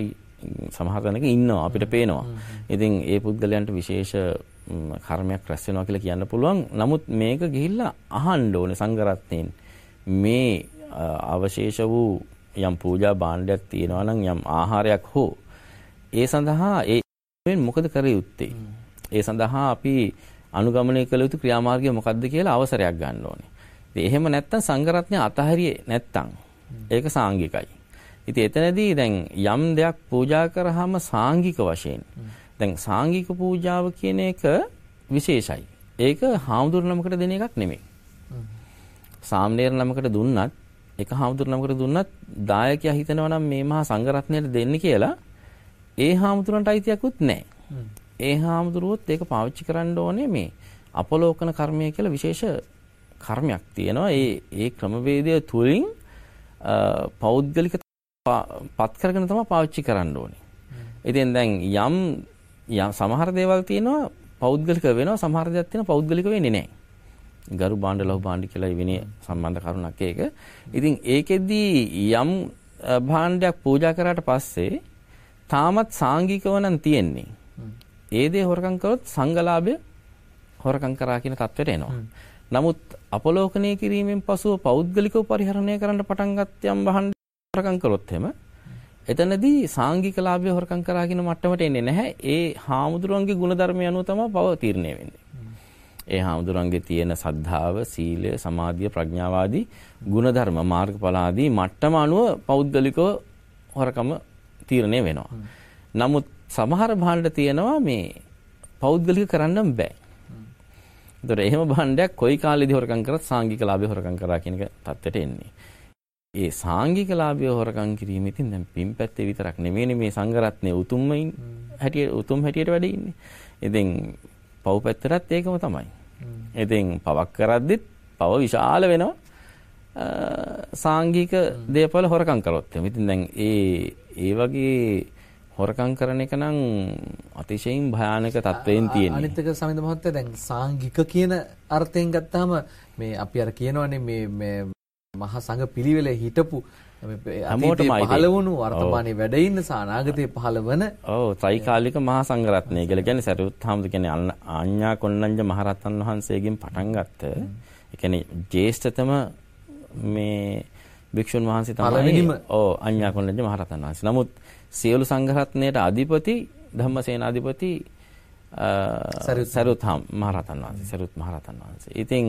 තැනක ඉන්නවා අපිට පේනවා. ඉතින් ඒ පුද්ගලයන්ට විශේෂ කර්මයක් රැස් වෙනවා කියලා කියන්න පුළුවන්. නමුත් මේක ගිහිල්ලා අහන්න ඕනේ සංඝරත්නයෙන් මේ අවශේෂ වූ යම් පූජා භාණ්ඩයක් තියෙනවා නම් යම් ආහාරයක් හෝ ඒ සඳහා ඒ මොකද කර යුත්තේ? ඒ සඳහා අපි අනුගමනය කළ යුතු ක්‍රියාමාර්ගය මොකක්ද කියලා අවසරයක් ගන්න ඕනේ. ඉතින් එහෙම නැත්තම් සංඝරත්නය අතහරියේ නැත්තම් ඒක සාංගිකයි. ඉතින් එතනදී දැන් යම් දෙයක් පූජා කරාම සාංගික වශයෙන් දැන් සාංගික පූජාව කියන එක විශේෂයි. ඒක හාමුදුරු නමකට දෙන එකක් නෙමෙයි. සාමණේර නමකට දුන්නත් එක හාමුදුරු නමකට දුන්නත් දායකයා හිතනවා නම් මේ මහා සංඝරත්නයට දෙන්න කියලා ඒ හාමුදුරන්ට අයිතියක්වත් නැහැ. ඒ හාමුදුරුවොත් ඒක පාවිච්චි කරන්න ඕනේ මේ අපලෝකන කර්මය කියලා විශේෂ කර්මයක් තියෙනවා. ඒ ක්‍රමවේදය තුලින් පෞද්ගලික පත් කරගෙන තමයි පාවිච්චි කරන්න ඕනේ. ඉතින් දැන් යම් සමහර දේවල් තියෙනවා පෞද්ගලික වෙනවා සමහර දේවල් තියෙනවා පෞද්ගලික වෙන්නේ නැහැ. ගරු භාණ්ඩ ලහු භාණ්ඩ කියලා විනය සම්බන්ධ කරුණක් ඒක. ඉතින් ඒකෙදී යම් භාණ්ඩයක් පූජා කරාට පස්සේ තාමත් සාංගිකව නම් තියෙන්නේ. ඒ දේ හොරකම් කරොත් සංඝලාභය හොරකම් කරා කියන තත්ත්වයට එනවා. නමුත් අපලෝකනය කිරීමෙන් පසුව පෞද්ගලිකව පරිහරණය කරන්න පටන් ගත් යම් භාණ්ඩ හොරකම් කරොත් එහෙම එතනදී සාංගික ලාභය හොරකම් කරා කියන මට්ටමට එන්නේ නැහැ. ඒ හාමුදුරුවන්ගේ ගුණධර්මය අනුව තමයි පව තීරණය වෙන්නේ. ඒ හාමුදුරන්ගේ තියෙන සද්ධාව, සීලය, සමාධිය, ප්‍රඥාව ආදී ගුණධර්ම මාර්ගඵල ආදී මට්ටම අනුව පෞද්ගලිකව හොරකම තීරණය වෙනවා. නමුත් සමහර භාණ්ඩ තියෙනවා මේ පෞද්ගලික කරන්න බෑ. ඒතර එහෙම භාණ්ඩයක් කොයි කාලෙදී හොරකම් කරත් සාංගික ලාභය හොරකම් කරා කියන එක තත්ත්වයට එන්නේ. ඒ සාංගික ලාභය හොරකම් කිරීම ඉතින් දැන් පින් පැත්තේ විතරක් නෙමෙයිනේ මේ සංඝරත්නයේ උතුම් හැටියට වැඩ ඉන්නේ. ඉතින් පව් පැත්තටත් ඒකම තමයි. ඉතින් පවක් කරද්දිත් පව විශාල වෙනවා. සාංගික දේපල හොරකම් කරොත්. ඉතින් දැන් ඒ වගේ හොරකම් කරන එක නම් අතිශයින් භයානක තත්වයෙන් තියෙනවා. අනිත් එක සමිඳ මහත්තයා දැන් සාංගික කියන අර්ථයෙන් ගත්තාම මේ අපි අර කියනවනේ මේ මහා සංඝ පිළිවෙලේ හිටපු හැමෝටම පහළ වුණු වර්තමානයේ වැඩ ඉන්න සානාගතයේ පහළ වන ත්‍රිකාලික මහා සංඝරත්නය කියලා කියන්නේ සරියුත් හාමුදුර කියන්නේ ආඤ්ඤා කොණ්ණඤ්ඤ මහරහතන් වහන්සේගෙන් පටන් ගත්ත ඒ කියන්නේ ජේෂ්ඨතම මේ භික්ෂුන් වහන්සේ තමයි ආඤ්ඤා කොණ්ණඤ්ඤ මහරහතන් වහන්සේ. නමුත් සියලු සංඝරත්නයට අධිපති ධම්මසේනාධිපති සරියුත් මහරහතන් වහන්සේ. සරියුත් මහරහතන් වහන්සේ. ඉතින්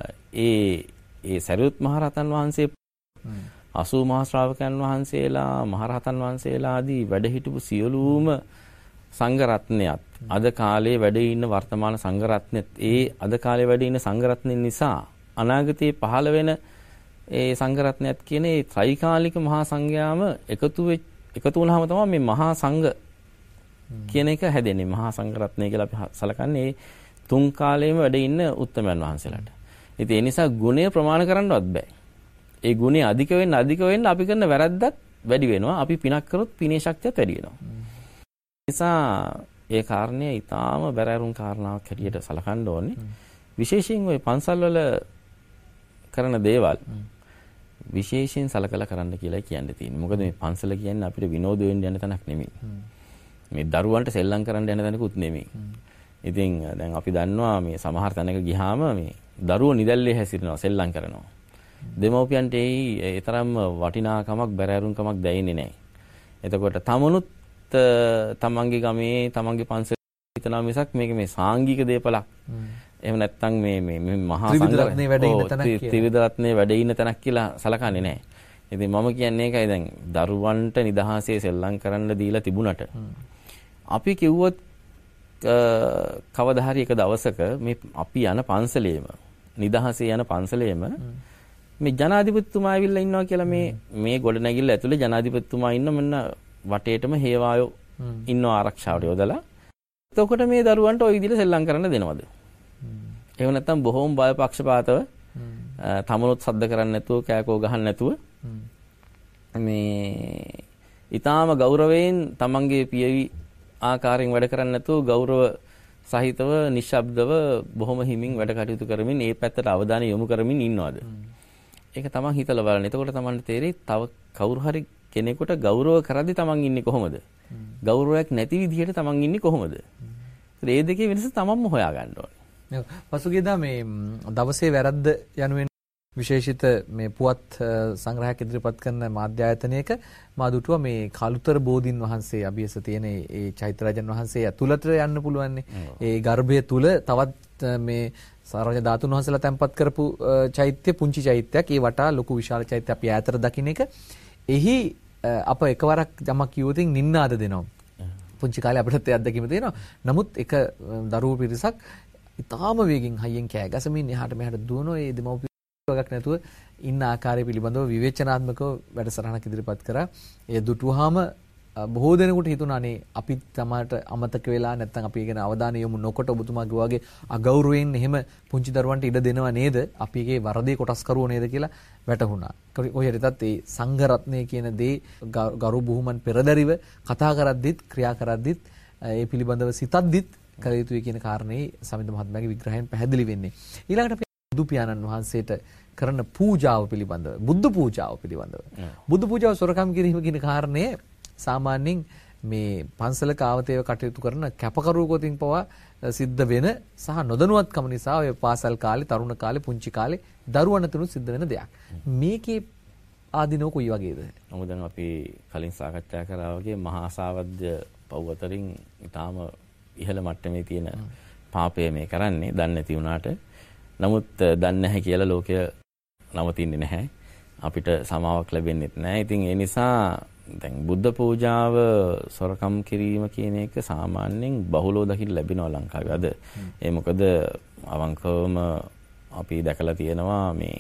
ඒ සරියුත් මහරහතන් වහන්සේ 80 මහා ශ්‍රාවකයන් වහන්සේලා මහරහතන් වහන්සේලා ආදී වැඩ හිටපු සියලුම සංඝ රත්නයත් අද කාලේ වැඩ ඉන්න වර්තමාන සංඝ රත්නෙත් ඒ අද කාලේ වැඩ ඉන්න සංඝ රත්නෙ නිසා අනාගතයේ පහළ වෙන ඒ සංඝ රත්නයත් කියන ඒ ත්‍රිකාලික මහා සංඝයාම එකතු වුණාම තමයි මේ මහා සංඝ කියන එක හැදෙන්නේ. මහා සංඝ රත්නය කියලා අපි සලකන්නේ ඒ තුන් කාලෙම වැඩ ඉන්න උත්තමයන් වහන්සේලාට. ඉතින් ඒ නිසා ගුණය ප්‍රමාණ කරන්නවත් බෑ. ඒ ගුණය අධික වෙන්න අපි කරන වැරද්දත් වැඩි වෙනවා. අපි පිනක් කරොත් පිනේ ශක්තියත් වැඩි වෙනවා. නිසා ඒ කාරණය ඊටාම බැරෑරුම් කාරණාවක් හැටියට සලකන්න ඕනේ. විශේෂයෙන් ওই පන්සල්වල කරන දේවල් විශේෂයෙන් සලකලා කරන්න කියලා කියන්න තියෙන්නේ. මොකද මේ පන්සල කියන්නේ අපිට විනෝද වෙන්න යන තැනක් නෙමෙයි. මේ දරුවන්ට සෙල්ලම් කරන්න යන තැනකුත් නෙමෙයි. ඉතින් දැන් අපි දන්නවා මේ සමහර තැනක ගියාම මේ දරුවෝ නිදැල්ලේ හැසිරෙනවා සෙල්ලම් කරනවා. දෙමව්පියන්ට ඒ තරම් වටිනාකමක් බැරෑරුම්කමක් දැනෙන්නේ නැහැ. එතකොට තමනුත් තමන්ගේ ගමේ තමන්ගේ පන්සලේ හිතනවා මිසක් මේක මේ සාංගික දේපලක්. එහෙම නැත්නම් මේ මහා සංඝරත්නයේ වැඩ ඉන්න තැනක් කියලා සලකන්නේ නැහැ. ඉතින් මම කියන්නේ ඒකයි දැන් දරුවන්ට නිදහසේ සෙල්ලම් කරන්න දීලා තිබුණට අපි කිව්වොත් කවදා හරි එක දවසක මේ අපි යන පන්සලේම නිදහසේ යන පන්සලේම මේ ජනාධිපතිතුමා ඇවිල්ලා ඉන්නවා කියලා මේ ගොඩනැගිල්ල ඇතුලේ ජනාධිපතිතුමා ඉන්න මෙන්න වටේටම හේවායෝ ඉන්නවා ආරක්ෂාවට යොදලා. එතකොට මේ දරුවන්ට ওই විදිහට සෙල්ලම් කරන්න දෙනවද? එහෙම නැත්නම් බොහොම බයපක්ෂපාතව තමනුත් සද්ද කරන්නේ නැතුව කෑකෝ ගහන්න නැතුව මේ ඊටාම ගෞරවයෙන් තමන්ගේ පියවි ආකාරයෙන් වැඩ කරන්නේ නැතුව ගෞරව සහිතව නිශ්ශබ්දව බොහොම හිමින් වැඩ කටයුතු කරමින් ඒ පැත්තට අවධානය යොමු කරමින් ඉන්නවද? ඒක තමන් හිතලා බලන්න. එතකොට තමන්ට තේරෙයි තව කවුරු හරි කෙනෙකුට ගෞරව කරද්දි තමන් ඉන්නේ කොහොමද? ගෞරවයක් නැති විදිහට තමන් ඉන්නේ කොහොමද? ඒ දෙකේ වෙනස තමන්ම හොයා ගන්න ඕනේ. පසුගියදා මේ දවසේ වැරද්ද යනුවෙන් විශේෂිත මේ පුවත් සංග්‍රහයක් ඉදිරිපත් කරන මාධ්‍ය ආයතනයක මා දුටුවා මේ කලුතර බෝධින් වහන්සේ අභියස තියෙන ඒ චෛත්‍යරාජන් වහන්සේ ඇතුළට යන්න පුළුවන් ඒ ගර්භය තුල තවත් මේ සාරජ ධාතුන් වහන්සේලා තැන්පත් කරපු චෛත්‍ය පුංචි චෛත්‍යයක් ඒ වටා ලොකු විශාල චෛත්‍ය අපි ඈතට දකින්න එක එහි අප එකවරක් යමක් කිව්වොතින් නින්නාද දෙනවා පුංචි කාලේ අපිටත් ඒ අත්දැකීම තියෙනවා නමුත් එක දරුවෝ පිරිසක් ඉතාම වේගෙන් හයියෙන් කෑ ගසමින් එහාට මෙහාට දුවනවා ඒ දෙමව්පියෝ වගක් නැතුව ඉන්න ආකාරය පිළිබඳව විවේචනාත්මකව වැඩසටහනක් ඉදිරිපත් කරා. ඒ දුටුවාම බොහෝ දෙනෙකුට හිතුණා අනේ අපි තමට අමතක වෙලා නැත්නම් අපි ගැන අවධානය යොමු නොකොට ඔබතුමාගේ වගේ අගෞරවයෙන් එහෙම පුංචි දරුවන්ට ඉඩ දෙනව නේද? අපි ඒකේ වරදේ කොටස්කරුවෝ නේද කියලා වැටහුණා. කොහේරිතත් ඒ සංඝ රත්නය කියන දේ ගරු බුහුමන් පෙරදරිව කතා කරද්දිත් ක්‍රියා කරද්දිත් ඒ පිළිබඳව සිතද්දිත් කළ යුතුයි කියන කාරණේ සමිඳ මහත්මයාගේ විග්‍රහයෙන් පැහැදිලි වෙන්නේ. ඊළඟට බුදු පියාණන් වහන්සේට කරන පූජාව පිළිබඳව බුද්ධ පූජාව පිළිබඳව බුදු පූජාව සොරකම් කිරීම කියන කාරණය සාමාන්‍යයෙන් මේ පන්සලක ආවතේව කටයුතු කරන කැපකරුවෙකුටින් පවා සිද්ධ වෙන සහ නොදැනුවත්කම නිසා ඔය පාසල් කාලේ තරුණ කාලේ පුංචි කාලේ දරුවන් අතර සිද්ධ වෙන දෙයක්. මේකේ ආධිනව කොයි වගේද? නමුත් දැන් අපි කලින් සාකච්ඡා කරා වගේ මහා සාවද්‍ය පව් අතරින් ඊටාම ඉහළ මට්ටමේ තියෙන පාපය මේ කරන්නේ දන්නේ නැති වුණාට නමුත් දන්නේ නැහැ කියලා ලෝකය නවතින්නේ නැහැ. අපිට සමාවක් ලැබෙන්නේ නැහැ. ඉතින් ඒ නිසා දැන් බුද්ධ පූජාව සොරකම් කිරීම කියන එක සාමාන්‍යයෙන් බහුලව දකින්න ලැබෙනවා ලංකාවේ අද. ඒ මොකද අවංකවම අපි දැකලා තියෙනවා මේ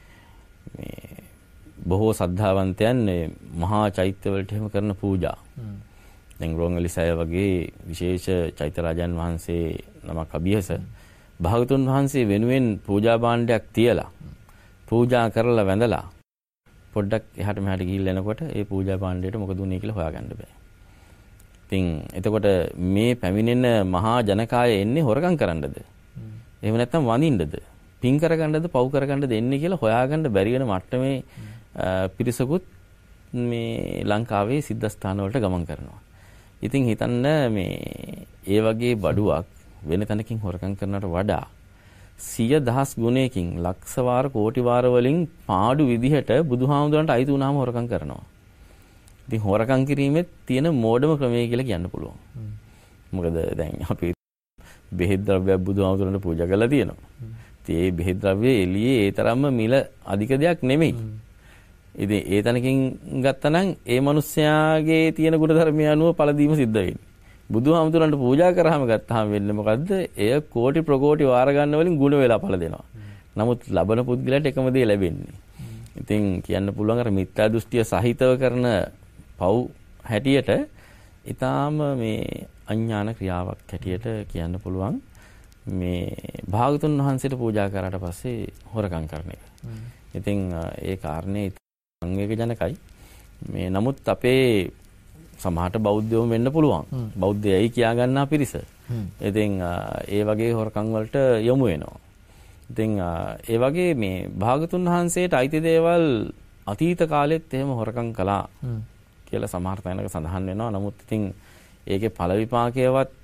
බොහෝ සද්ධාවන්තයන් මහා චෛත්‍ය වලට එහෙම කරන පූජා. දැන් රෝංගලිසය වගේ විශේෂ චෛත්‍යරාජන් වහන්සේ නමක් අභියස භාගතුන් වහන්සේ වෙනුවෙන් පූජා භාණ්ඩයක් තියලා පූජා කරලා වැඳලා පොඩ්ඩක් එහාට මෙහාට ගිහිල්ලා එනකොට ඒ පූජා භාණ්ඩයට මොකද උනේ කියලා හොයාගන්න බෑ. ඉතින් එතකොට මේ පැමිණෙන මහා ජනකාය එන්නේ හොරකම් කරන්නද? එහෙම නැත්නම් වඳින්නද? පින් කරගන්නද පව් කරගන්නද එන්නේ කියලා හොයාගන්න බැරි වෙන මට්ටමේ පිරිසකුත් මේ ලංකාවේ සිද්ධාස්ථාන වලට ගමන් කරනවා. ඉතින් හිතන්න මේ ඒ වගේ බඩුවක් වෙන තැනකින් හොරකම් කරනවට වඩා 100,000 ගුණයකින් ලක්ෂ වාර කෝටි වාර වලින් පාඩු විදිහට බුදුහාමුදුරන්ට අයිති වුණාම හොරකම් කරනවා. ඉතින් හොරකම් කිරීමේ තියෙන මෝඩම ක්‍රමය කියලා කියන්න පුළුවන්. මොකද දැන් අපි බෙහෙත් ද්‍රව්‍ය බුදුහාමුදුරන්ට පූජා කරලා තියෙනවා. ඉතින් ඒ බෙහෙත් ද්‍රව්‍ය එළියේ ඒ තරම්ම මිල අධික දෙයක් නෙමෙයි. ඉතින් ඒ තැනකින් ගත්තනම් ඒ මිනිස්යාගේ තියෙන ගුණ ධර්මය අනුව පළදීම සිද්ධ වෙන්නේ. බුදුහාමුදුරන්ට පූජා කරාම ගත්තාම වෙන්නේ මොකද්ද? එය කෝටි ප්‍රකෝටි වාර ගන්න වලින් ගුණ වෙලා පළ දෙනවා. නමුත් ලබන පුද්ගලයාට එකම දේ ලැබෙන්නේ. ඉතින් කියන්න පුළුවන් අර මිත්‍යා දෘෂ්ටිය සහිතව කරන පව් හැටියට ඊටාම මේ අඥාන ක්‍රියාවක් හැටියට කියන්න පුළුවන් මේ භාගතුන් වහන්සේට පූජා කරාට පස්සේ හොරකම් කරන එක. ඉතින් ඒ කාරණේ සංවේගජනකයි. මේ නමුත් අපේ සමහරට බෞද්ධයෝ වෙන්න පුළුවන්. බෞද්ධයයි කියා ගන්නා පිරිස. ඉතින් ඒ වගේ හොරකම් වලට යොමු වෙනවා. ඉතින් ඒ වගේ මේ භාගතුන් වහන්සේට අයිති දේවල් අතීත කාලෙත් එහෙම හොරකම් කළා කියලා සමහර තැනක සඳහන් වෙනවා. නමුත් ඉතින් ඒකේ ඵල විපාකයවත්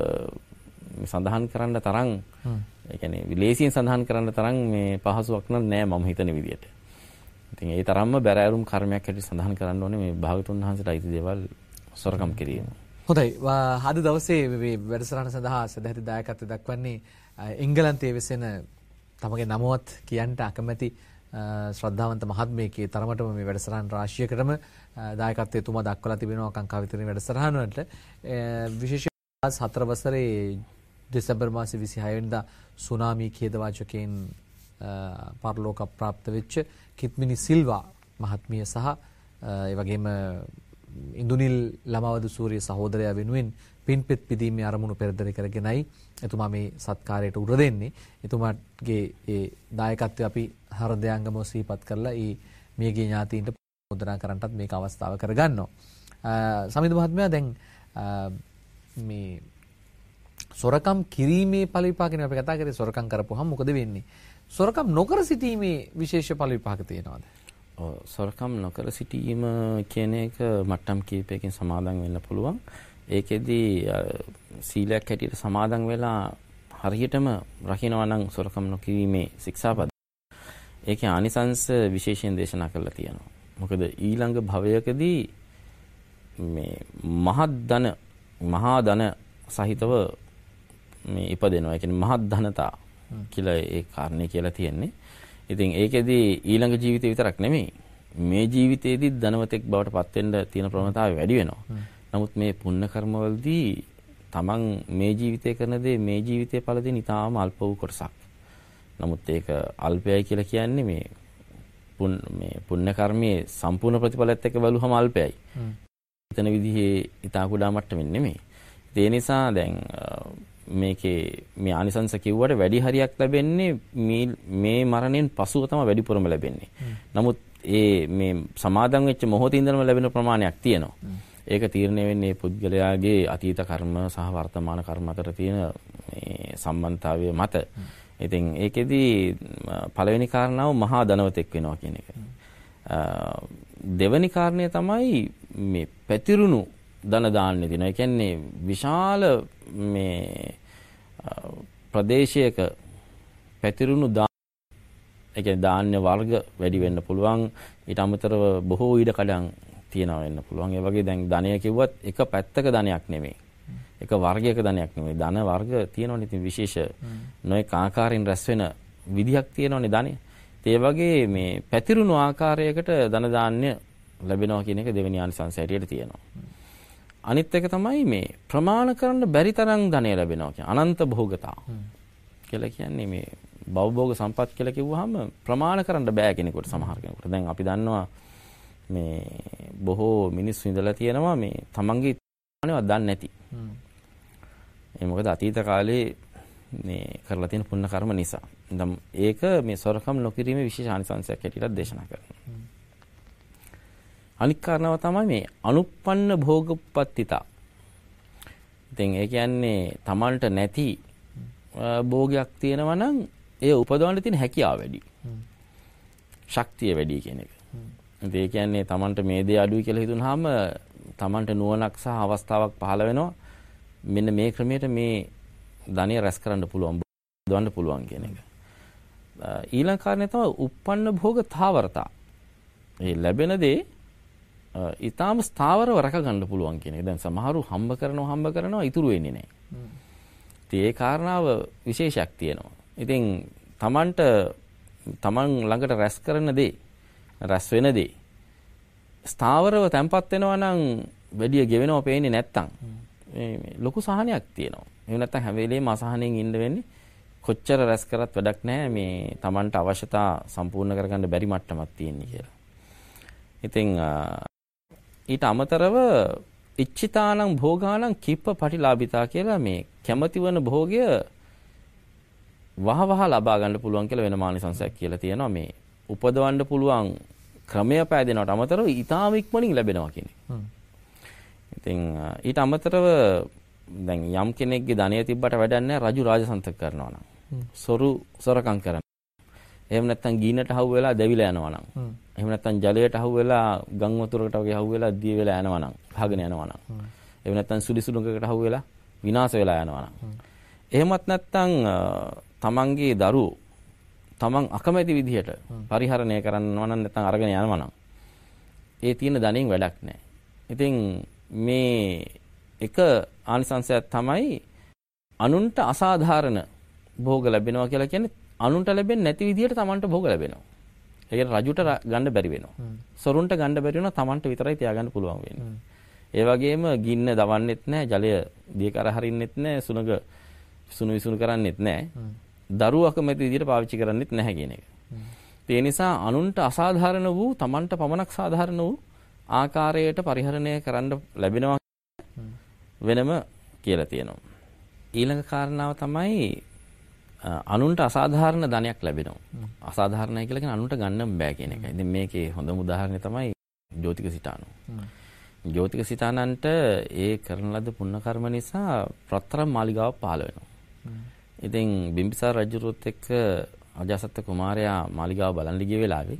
සඳහන් කරන්න තරම් ඒ කියන්නේ විලේසියෙන් සඳහන් කරන්න තරම් මේ පහසුවක් නෑ මම හිතන විදියට. ඉතින් ඒ තරම්ම බැරෑරුම් කර්මයක් හැටියට සඳහන් කරන්න ඕනේ මේ භාගතුන් වහන්සේට අයිති දේවල් සොරකම් කිරීම. හොඳයි. අද දවසේ මේ වැඩසටහන සඳහා සදැහැති දායකත්වය දක්වන්නේ එංගලන්තයේ වෙසෙන තමගේ නමවත් කියන්ට අකමැති ශ්‍රද්ධාවන්ත මහත්මයෙක්ගේ තරමටම මේ වැඩසටහන් රාශියකටම දායකත්වය තුමා දක්වලා තිබෙනවා කාංකා විතරේ වැඩසටහන වලට. විශේෂයෙන් 4 වසරේ දෙසැම්බර් මාසේ 26 වෙනිදා සුනාමි ඛේදවාචකයෙන් පරලෝක ප්‍රාප්ත වෙච්ච කිත්මිනි සිල්වා මහත්මිය සහ ඒ වගේම ඉන්දුනිල් ළමවදු සූරිය සහෝදරයා වෙනුවෙන් පින්පෙත් පිදීමේ අරමුණු පෙරදරි කරගෙනයි එතුමා මේ සත්කාරයට උර දෙන්නේ. එතුමාගේ ඒ දායකත්වය අපි හෘදයාංගමව සිහිපත් කරලා ඒ මියගිය ඥාතීන්ට මුද්‍රා කරන්නටත් මේක අවස්ථාව කරගන්නවා. සමිඳු මහත්මයා දැන් මේ සොරකම් කිරීමේ ඵල විපාක ගැන අපි කතා කරේ. සොරකම් කරපුවහම මොකද වෙන්නේ? සොරකම් නොකර සිටීමේ විශේෂ ඵල විපාක තියෙනවද? සොරකම් නොකර සිටීම කියන එක මට්ටම් කීපයකින් සමාදන් වෙන්න පුළුවන්. ඒකෙදී සීලයක් හැටියට සමාදන් වෙලා හරියටම රකින්නවා නම් සොරකම් නොකිරීමේ ශික්ෂාපද. ඒකේ ආනිසංස විශේෂයෙන් දේශනා කරලා තියෙනවා. මොකද ඊළඟ භවයකදී මේ මහා ධන සහිතව මේ ඉපදෙනවා. ඒ කියන්නේ මහත් ධනතා කියලා ඒ කාරණේ කියලා තියෙන්නේ. ඉතින් ඒකෙදී ඊළඟ ජීවිතේ විතරක් නෙමෙයි මේ ජීවිතේදී ධනවතෙක් බවට පත් වෙන්න තියෙන ප්‍රවණතාවය වැඩි වෙනවා. නමුත් මේ පුණ්‍ය කර්මවලදී තමන් මේ ජීවිතේ කරන දේ මේ ජීවිතේ පළ දෙන ඉතාම අල්ප වූ කොටසක්. නමුත් ඒක අල්පයයි කියලා කියන්නේ මේ පුණ්‍ය කර්මයේ සම්පූර්ණ ප්‍රතිඵලයත් එක්ක බලුවම අල්පයයි. එතන විදිහේ ඉතා කුඩා මට්ටමින් නෙමෙයි. ඒ නිසා දැන් මේකේ මේ ආනිසංස කිව්වට වැඩි හරියක් ලැබෙන්නේ මේ මරණයෙන් පසුව තමයි වැඩිපුරම ලැබෙන්නේ. නමුත් මේ සමාදන් වෙච්ච මොහොතේ ඉඳන්ම ලැබෙන ප්‍රමාණයක් තියෙනවා. ඒක තීරණය වෙන්නේ පුද්ගලයාගේ අතීත කර්ම සහ වර්තමාන කර්ම අතර තියෙන මේ සම්බන්ධතාවය මත. ඉතින් ඒකෙදී පළවෙනි කාරණාව මහා ධනවතෙක් වෙනවා කියන එක. දෙවෙනි කාරණය තමයි මේ පැතිරුණු ධන දාන්නේ දින. ඒ කියන්නේ විශාල මේ ප්‍රදේශයක පැතිරුණු ඒ කියන්නේ ධාන්‍ය වර්ග වැඩි වෙන්න පුළුවන්. ඊට අමතරව බොහෝ ඉඩ කඩම් තියනවා වෙන්න පුළුවන්. ඒ වගේ දැන් ධනය කිව්වත් එක පැත්තක ධනයක් නෙමෙයි. එක වර්ගයක ධනයක් නෙමෙයි. ධන වර්ග තියෙනවනේ. ඉතින් විශේෂ නොඑක ආකාරයෙන් රැස් වෙන විදිහක් තියෙනවනේ ධනය. ඒ වගේ මේ පැතිරුණු ආකාරයකට ධන දාන්‍ය ලැබෙනවා කියන එක දෙවෙනි ආනිසංසය හැටියට තියෙනවා. අනිත් එක තමයි මේ ප්‍රමාණ කරන්න බැරි තරම් ධනය ලැබෙනවා කියන්නේ අනන්ත භෝගතා කියලා කියන්නේ මේ භවභෝග සම්පත් කියලා කිව්වහම ප්‍රමාණ කරන්න බෑ කෙනෙකුට සමහර කෙනෙකුට. දැන් අපි දන්නවා මේ බොහෝ මිනිස්සු ඉඳලා තියෙනවා මේ තමන්ගේ අනේවත් දන්නේ නැති. ඒ මොකද අතීත කාලේ මේ කරලා තියෙන පුණ්‍ය කර්ම නිසා. ඒක මේ සොරකම් නොකිරීමේ විශේෂ ආනිසංසයක් හැටියට දේශනා කරනවා. අනික් කාරණාව තමයි මේ අනුප්පන්න භෝගපත්තිතා. ඉතින් ඒ කියන්නේ තමන්ට නැති භෝගයක් තියෙනවා නම් ඒ උපදවන්න තියෙන හැකියාව වැඩි. ශක්තිය වැඩි කියන එක. ඉතින් ඒ කියන්නේ තමන්ට මේ දේ අඩුයි කියලා හිතුනහම තමන්ට නුවණක් සහ අවස්ථාවක් පහළ වෙනවා. මෙන්න මේ ක්‍රමයට මේ ධනිය රැස් කරන්න පුළුවන්, දවන්න පුළුවන් කියන එක. ඊළඟ කාරණේ තමයි උප්පන්න භෝග තාවරතා. ඒ ලැබෙන දේ ඊටාම ස්ථාවරව රැක ගන්න පුළුවන් කියන එක. දැන් සමහරු හම්බ කරනවා ඉතුරු වෙන්නේ නැහැ. ඉතින් ඒ කාරණාව විශේෂයක් තියෙනවා. ඉතින් තමන් ළඟට රැස් කරන දේ, රැස් වෙන දේ ස්ථාවරව තැම්පත් වෙනවා නම් වැඩි ගෙවෙනව පේන්නේ නැත්තම් මේ ලොකු සහනයක් තියෙනවා. එහෙම නැත්නම් හැම වෙලේම අසහනෙන් ඉන්න වෙන්නේ. කොච්චර රැස් කරත් වැඩක් නැහැ මේ තමන්ට අවශ්‍යතා සම්පූර්ණ කරගන්න බැරි මට්ටමක් තියෙන්නේ කියලා. ඉතින් ඊට අමතරව ඉච්ඡිතානං භෝගානං කිප්ප පටිලාභිතා කියලා මේ කැමති වන භෝගය වහවහ ලබා ගන්න පුළුවන් කියලා වෙන මානසංශයක් කියලා තියෙනවා. මේ උපදවන්න පුළුවන් ක්‍රමය පෑදෙනවට අමතරව ඊටාම ඉක්මනින් ලැබෙනවා කියන්නේ. ඉතින් ඊට අමතරව දැන් යම් කෙනෙක්ගේ ධනය තිබ්බට වැඩක් නැහැ රජු රාජසන්තක කරනවා නම්. සොරකම් කරනවා. එහෙම නැත්නම් ගීනට හවු වෙලා දැවිලා යනවා නම්. එහෙම නැත්නම් ජලයට හවු වෙලා ගම් වතුරකට වගේ හවු වෙලා දිය වෙලා යනවා නම්, භාගන යනවා නම්. එහෙම නැත්නම් සුලිසුලුඟකට හවු වෙලා විනාශ වෙලා යනවා නම්. එහෙමත් නැත්නම් තමන්ගේ දරුවෝ තමන් අකමැති විදිහට පරිහරණය කරනවා නම් නැත්නම් අරගෙන යනවා නම් ඒ තියෙන ධනෙන් වැඩක් නැහැ. ඉතින් මේ එක ආනිසංශයක් තමයි අනුන්ට අසාධාරණ භෝග ලැබෙනවා කියලා කියන්නේ අනුන්ට ලැබෙන්නේ නැති විදිහට තමන්ට භෝග ලැබෙනවා. ඒ කියන්නේ රජුට ගන්න බැරි වෙනවා. සොරුන්ට ගන්න බැරි වෙනවා තමන්ට විතරයි තියාගන්න පුළුවන් වෙන්නේ. ඒ වගේම ගින්න දවන්නෙත් නැහැ, ජලය දියකර හරින්නෙත් නැහැ, සුණු විසුණු කරන්නෙත් නැහැ. දරුවෝ අකමැති විදිහට පාවිච්චි කරන්නෙත් නැහැ කියන එක. ඒ නිසා අනුන්ට අසාධාරණ වූ තමන්ට පමණක් සාධාරණ වූ ආකාරයට පරිහරණය කරන්න ලැබෙනවා වෙනම කියලා තියෙනවා. ඊළඟ කාරණාව තමයි අනුන්ට අසාධාරණ ධනයක් ලැබෙනවා. අසාධාරණයි කියලා කියන්නේ අනුන්ට ගන්න බෑ කියන එකයි. ඉතින් මේකේ හොඳම උදාහරණය තමයි ජෝතික සිතානෝ. ජෝතික සිතානන්ට ඒ කරන ලද පුණ්‍ය කර්ම නිසා රත්තරන් මාලිගාවක් පහළ වෙනවා. ඉතින් බිම්බිසාර රජුරුවත් එක්ක අජාසත් කුමාරයා මාලිගාව බලන්න ගිය වෙලාවේ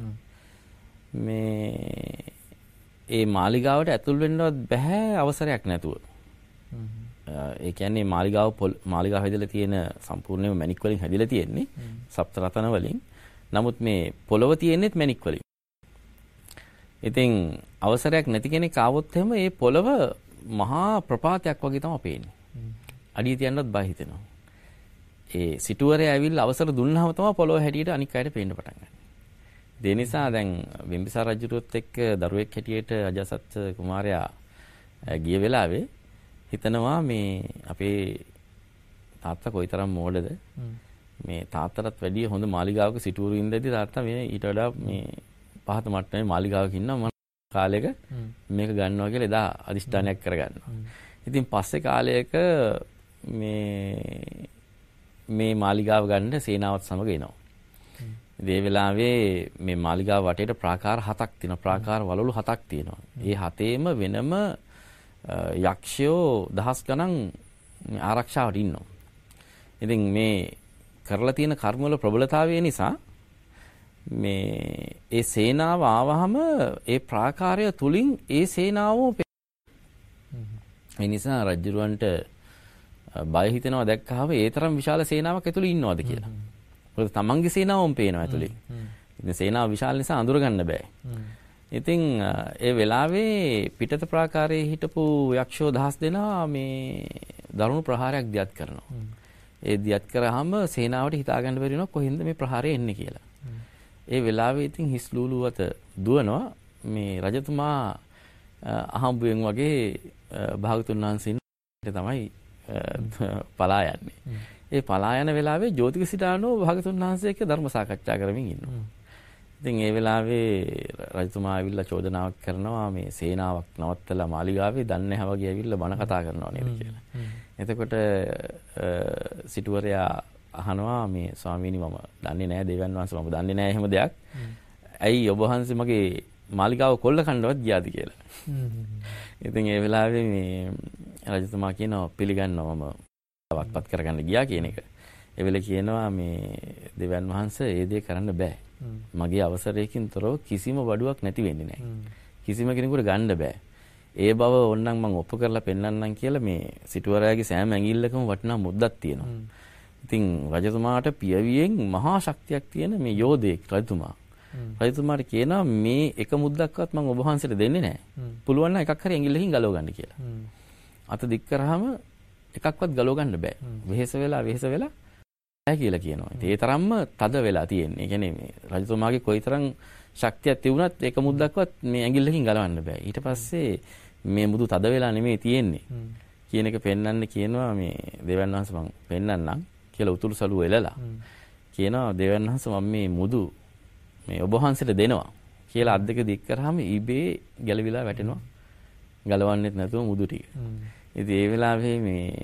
ඒ මාලිගාවට ඇතුල් වෙන්නවත් බෑ අවසරයක් නැතුව. ඒ කියන්නේ මාලිගාව හැදලා තියෙන සම්පූර්ණයෙන්ම මැණික් වලින් හැදලා තියෙන්නේ සප්ත රතන වලින්. නමුත් මේ පොළව තියෙන්නේත් මැණික් වලින්. ඉතින් අවසරයක් නැති කෙනෙක් ආවොත් එහෙම මේ පොළව මහා ප්‍රපාතයක් වගේ තමයි පේන්නේ. අඩිය තියන්නත් බය හිතෙනවා. ඒ සිටුවරේ ඇවිල්ලා අවසර දුන්නාම තමයි පොළව හැටියට අනික් අයට පේන්න පටන් ගන්නේ. ඒ නිසා දැන් බිම්බිසාර රජුරුවත් එක්ක දරුවෙක් හැටියට අජාසත් කුමාරයා ගිය වෙලාවේ හිතනවා මේ අපේ තාත්තා කොයිතරම් මෝඩද මේ තාත්තටත් වැඩිය හොඳ මාලිගාවක සිටුවරු ඉඳදී තාත්තා මේ ඊට වඩා මේ පහත මට්ටමේ මාලිගාවක ඉන්නවා මම කාලෙක මේක ගන්නවා කියලා එදා අදිෂ්ඨානයක් කරගන්නවා. ඉතින් පස්සේ කාලයක මේ මාලිගාව ගන්න සේනාවත් සමග එනවා. ඒ වෙලාවේ මේ මාලිගාව වටේට ප්‍රාකාර 7ක් තියෙනවා. ප්‍රාකාර වලලු 7ක් තියෙනවා. ඒ 7ේම වෙනම යක්ෂයෝ දහස් ගණන් ආරක්ෂාවට ඉන්නවා. ඉතින් මේ කරලා තියෙන කර්ම වල ප්‍රබලතාවය නිසා ඒ සේනාව ආවහම ඒ ප්‍රාකාරය තුලින් ඒ සේනාව ඒ නිසා රජුරවන්ට බය හිතෙනවා දැක්කහම ඒ තරම් විශාල සේනාවක් ඇතුළේ ඉන්නවද කියලා. මොකද තමන්ගේ සේනාවම පේනවා ඇතුළේ. ඉතින් සේනාව විශාල නිසා අඳුර ගන්න බෑ. ඉතින් ඒ වෙලාවේ පිටත ප්‍රාකාරයේ හිටපු යක්ෂෝ දහස් දෙනා මේ දරුණු ප්‍රහාරයක් දියත් කරනවා. ඒ දියත් කරාම සේනාවට හිතා ගන්න බැරි වෙනවා කොහෙන්ද මේ ප්‍රහාරය එන්නේ කියලා. ඒ වෙලාවේ ඉතින් හිස්ලූලුවත දුවනවා මේ රජතුමා අහම්බුවෙන් වගේ භාගතුන් වහන්සේ තමයි පලා යන්නේ. ඒ පලා යන වෙලාවේ ජෝතික සිතානෝ භාගතුන් වහන්සේ එක්ක ධර්ම සාකච්ඡා කරමින් ඉන්නවා. ඉතින් ඒ වෙලාවේ රජතුමා ඇවිල්ලා චෝදනාවක් කරනවා මේ සේනාවක් නවත්තලා මාලිගාවේ දන්නේ නැහැ වගේ ඇවිල්ලා බණ කතා කරනවා නේද කියලා. එතකොට සිටුවරයා අහනවා මේ ස්වාමීනි මම දන්නේ නැහැ දෙවියන් වහන්සේ මම දන්නේ නැහැ එහෙම දෙයක්. ඇයි ඔබ වහන්සේ මගේ මාලිගාව කොල්ල කණ්ඩවත් ගියාද කියලා. ඉතින් ඒ වෙලාවේ මේ රජතුමා කියනවා පිළිගන්නවා මම වත්පත් කරගන්න ගියා කියන එක. ඒ වෙලේ කියනවා මේ දෙවියන් වහන්සේ ඒ දේ කරන්න බෑ. මගේ අවසරයකින් තොරව කිසිම වඩුවක් නැති වෙන්නේ නැහැ. කිසිම කෙනෙකුට ගන්න බෑ. ඒ බව ඕනනම් මම ඔප්පු කරලා පෙන්නන්නම් කියලා මේ සිටුවරයාගේ සෑම ඇඟිල්ලකම වටිනා මුද්දක් තියෙනවා. ඉතින් රජතුමාට පියවියෙන් මහා ශක්තියක් තියෙන මේ යෝධයෙක් රජතුමා. රජතුමාට කියනවා මේ එක මුද්දක්වත් මම ඔබ වහන්සේට දෙන්නේ නැහැ. පුළුවන් නම් එකක් හරි ඇඟිල්ලකින් ගලව ගන්න කියලා. අත දික් කරාම එකක්වත් ගලව ගන්න බෑ. වෙහෙස වෙලා නැහැ කියලා කියනවා. ඒ තරම්ම තද වෙලා තියෙන්නේ. ඒ කියන්නේ මේ රජතුමාගේ කොයිතරම් ශක්තියක් තිබුණත් එක මුද්දක්වත් මේ ඇඟිල්ලකින් ගලවන්න බෑ. ඊට පස්සේ මේ මුදු තද වෙලා නෙමෙයි තියෙන්නේ. කියන එක පෙන්වන්න කියනවා මේ දෙවියන් වහන්සේ මම පෙන්වන්නම් කියලා උතුරු සළුව එලලා. කියනවා දෙවියන් වහන්සේ මම මේ මුදු මේ ඔබ වහන්සේට දෙනවා කියලා අත් දෙක දික් කරාම ඉබේ ගැලවිලා වැටෙනවා. ගලවන්නෙත් නැතුව මුදු ටික. ඉතින් ඒ වෙලාවේ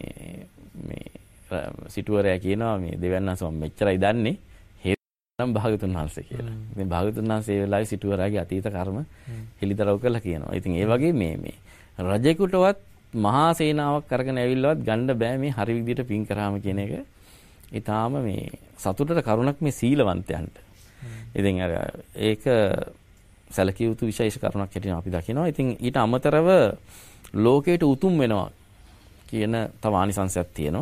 මේ සිටුවරයා කියනවා මේ දෙවියන් වහන්සේ මම මෙච්චරයි දන්නේ හේතුනම් භාගතුන් වහන්සේ කියලා. ඉතින් භාගතුන් වහන්සේ ඒ වෙලාවේ සිටුවරයාගේ අතීත කර්ම හෙළිදරව් කරලා කියනවා. ඉතින් ඒ වගේ මේ රජෙකුටවත් මහා සේනාවක් අරගෙන ඇවිල්ලවත් ගන්න බෑ මේ හරි විදිහට පින් කරාම කියන එක. ඊටාම මේ සතුටට කරුණක් මේ සීලවන්තයන්ට. ඉතින් අර ඒක සැලකිය යුතු විශේෂ කරුණක් හැටියට අපි දකිනවා. ඉතින් ඊට අමතරව ලෝකයට උතුම් වෙනවා කියන තව ආනිසංසයක් තියෙනවා.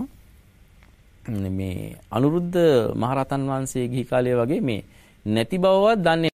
මේ අනුරුද්ධ මහරහතන් වහන්සේ ගිහි කාලයේ වගේ මේ නැති බවවත් දන්නේ